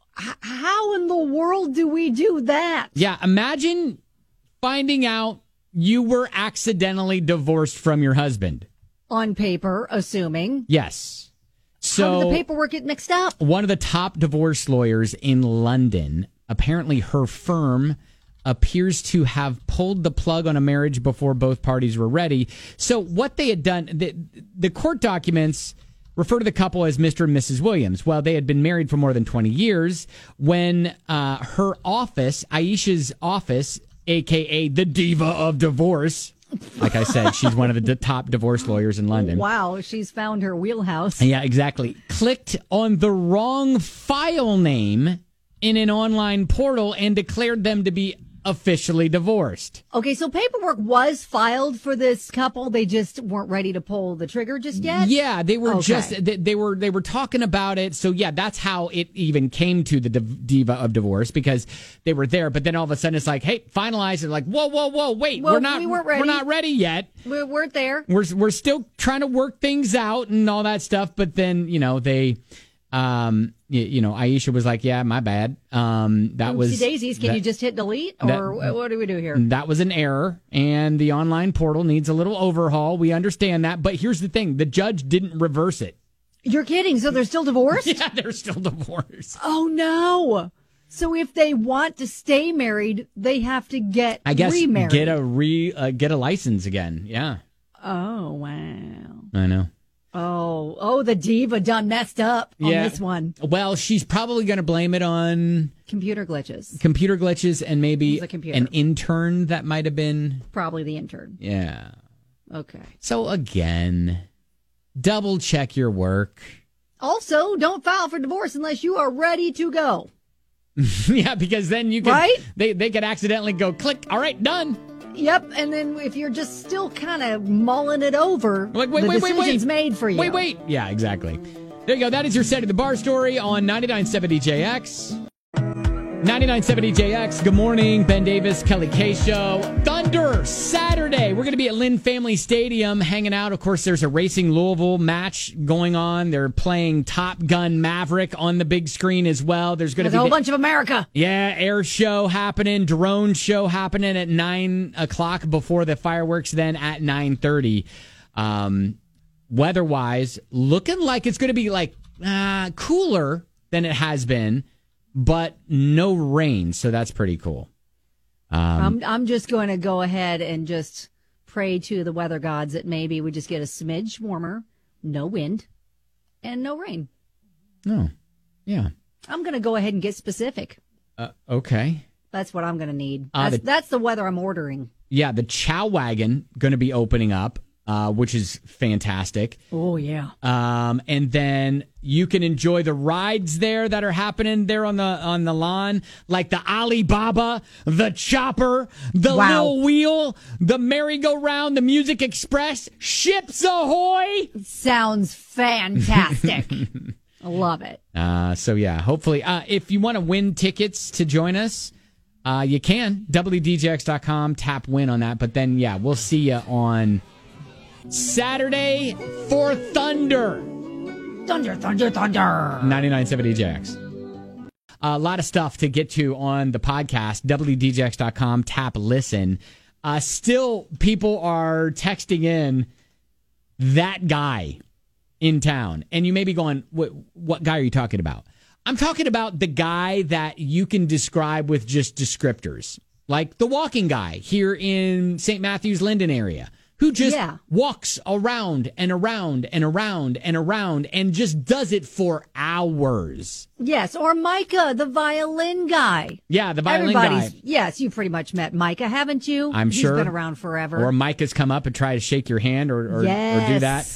How in the world do we do that? Yeah, imagine finding out you were accidentally divorced from your husband. On paper, assuming. Yes. So how did the paperwork get mixed up? One of the top divorce lawyers in London, apparently her firm appears to have pulled the plug on a marriage before both parties were ready. So what they had done, the court documents refer to the couple as Mr. and Mrs. Williams. Well, they had been married for more than 20 years when her office, Aisha's office, a.k.a. the diva of divorce, like I said, she's one of the top divorce lawyers in London. Wow, she's found her wheelhouse. Yeah, exactly. Clicked on the wrong file name in an online portal and declared them to be officially divorced. Okay, so paperwork was filed for this couple. They just weren't ready to pull the trigger just yet? Yeah, they were they were talking about it. So yeah, that's how it even came to the diva of divorce, because they were there, but then all of a sudden it's like, hey, finalize it. Like, whoa, wait, well, we're not ready yet. We weren't there. We're still trying to work things out and all that stuff, but then, they Aisha was like, yeah, my bad. That was daisies. Can you just hit delete, or what do we do here? That was an error, and the online portal needs a little overhaul. We understand that, but here's the thing: the judge didn't reverse it. You're kidding? So they're still divorced? Yeah, they're still divorced. Oh no! So if they want to stay married, they have to get remarried. Get a license again. Yeah. Oh wow! I know. Oh, the diva done messed up on this one. Well, she's probably going to blame it on computer glitches and maybe an intern that might have been. Probably the intern. Yeah. Okay. So again, double check your work. Also, don't file for divorce unless you are ready to go. Yeah, because then you can, they could accidentally go click. All right, done. Yep, and then if you're just still kind of mulling it over, like, the decision's made for you. Wait. Yeah, exactly. There you go. That is your Set of the Bar story on 99.7 DJX. 99.7 DJX. Good morning. Ben Davis, Kelly K Show. Thunder, Saturday. We're going to be at Lynn Family Stadium hanging out. Of course, there's a Racing Louisville match going on. They're playing Top Gun Maverick on the big screen as well. There's going to be a whole bunch of America. Yeah, air show happening, drone show happening at 9 o'clock before the fireworks, then at 9:30. Weather-wise, looking like it's going to be like cooler than it has been, but no rain, so that's pretty cool. I'm just going to go ahead and just pray to the weather gods that maybe we just get a smidge warmer, no wind, and no rain. No. Yeah. I'm going to go ahead and get specific. Okay. That's what I'm going to need. That's the weather I'm ordering. Yeah, the Chow Wagon going to be opening up, which is fantastic. Oh, yeah. And then you can enjoy the rides there that are happening there on the lawn, like the Alibaba, the Chopper, the Lil Wheel, the Merry-Go-Round, the Music Express, Ships Ahoy! Sounds fantastic. I love it. So, yeah, hopefully, if you want to win tickets to join us, you can. WDJX.com, tap win on that. But then, yeah, we'll see you on Saturday for Thunder. Thunder. 99.7 DJX. A lot of stuff to get to on the podcast, WDJX.com, tap listen. Still, people are texting in that guy in town. And you may be going, what guy are you talking about? I'm talking about the guy that you can describe with just descriptors, like the walking guy here in St. Matthews, Linden area, who just walks around and around and around and around and just does it for hours. Yes, or Micah, the violin guy. Yeah, the violin guy. Yes, you pretty much met Micah, haven't you? I'm sure. He's been around forever. Or Micah's come up and try to shake your hand or do that.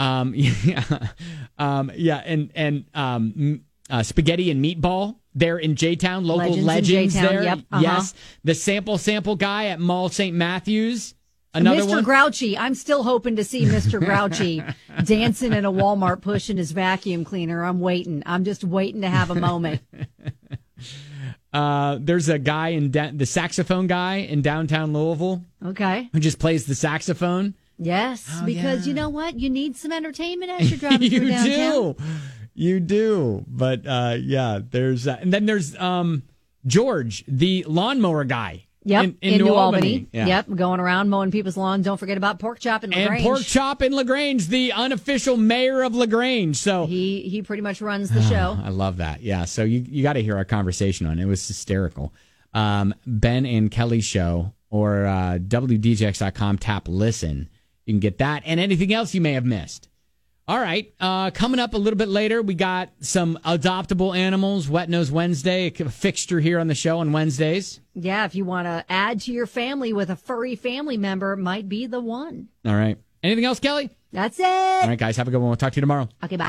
Spaghetti and Meatball there in J-Town, local legends there. Yep, Yes, the sample guy at Mall St. Matthews. Another Mr. one. Grouchy. I'm still hoping to see Mr. Grouchy dancing in a Walmart pushing his vacuum cleaner. I'm waiting. I'm just waiting to have a moment. There's a guy the saxophone guy in downtown Louisville. Okay. Who just plays the saxophone. Yes, because you know what? You need some entertainment as you're driving through downtown. You do. But, there's... and then there's George, the lawnmower guy. Yep, in New Albany. Yeah. Yep, going around mowing people's lawns. Don't forget about Pork Chop in LaGrange. And Pork Chop in LaGrange, the unofficial mayor of LaGrange. So he pretty much runs the show. I love that. Yeah, so you got to hear our conversation on it. It was hysterical. Ben and Kelly show or WDJX.com tap listen. You can get that and anything else you may have missed. All right, coming up a little bit later, we got some adoptable animals, Wet Nose Wednesday, a fixture here on the show on Wednesdays. Yeah, if you want to add to your family with a furry family member, might be the one. All right. Anything else, Kelly? That's it. All right, guys, have a good one. We'll talk to you tomorrow. Okay, bye.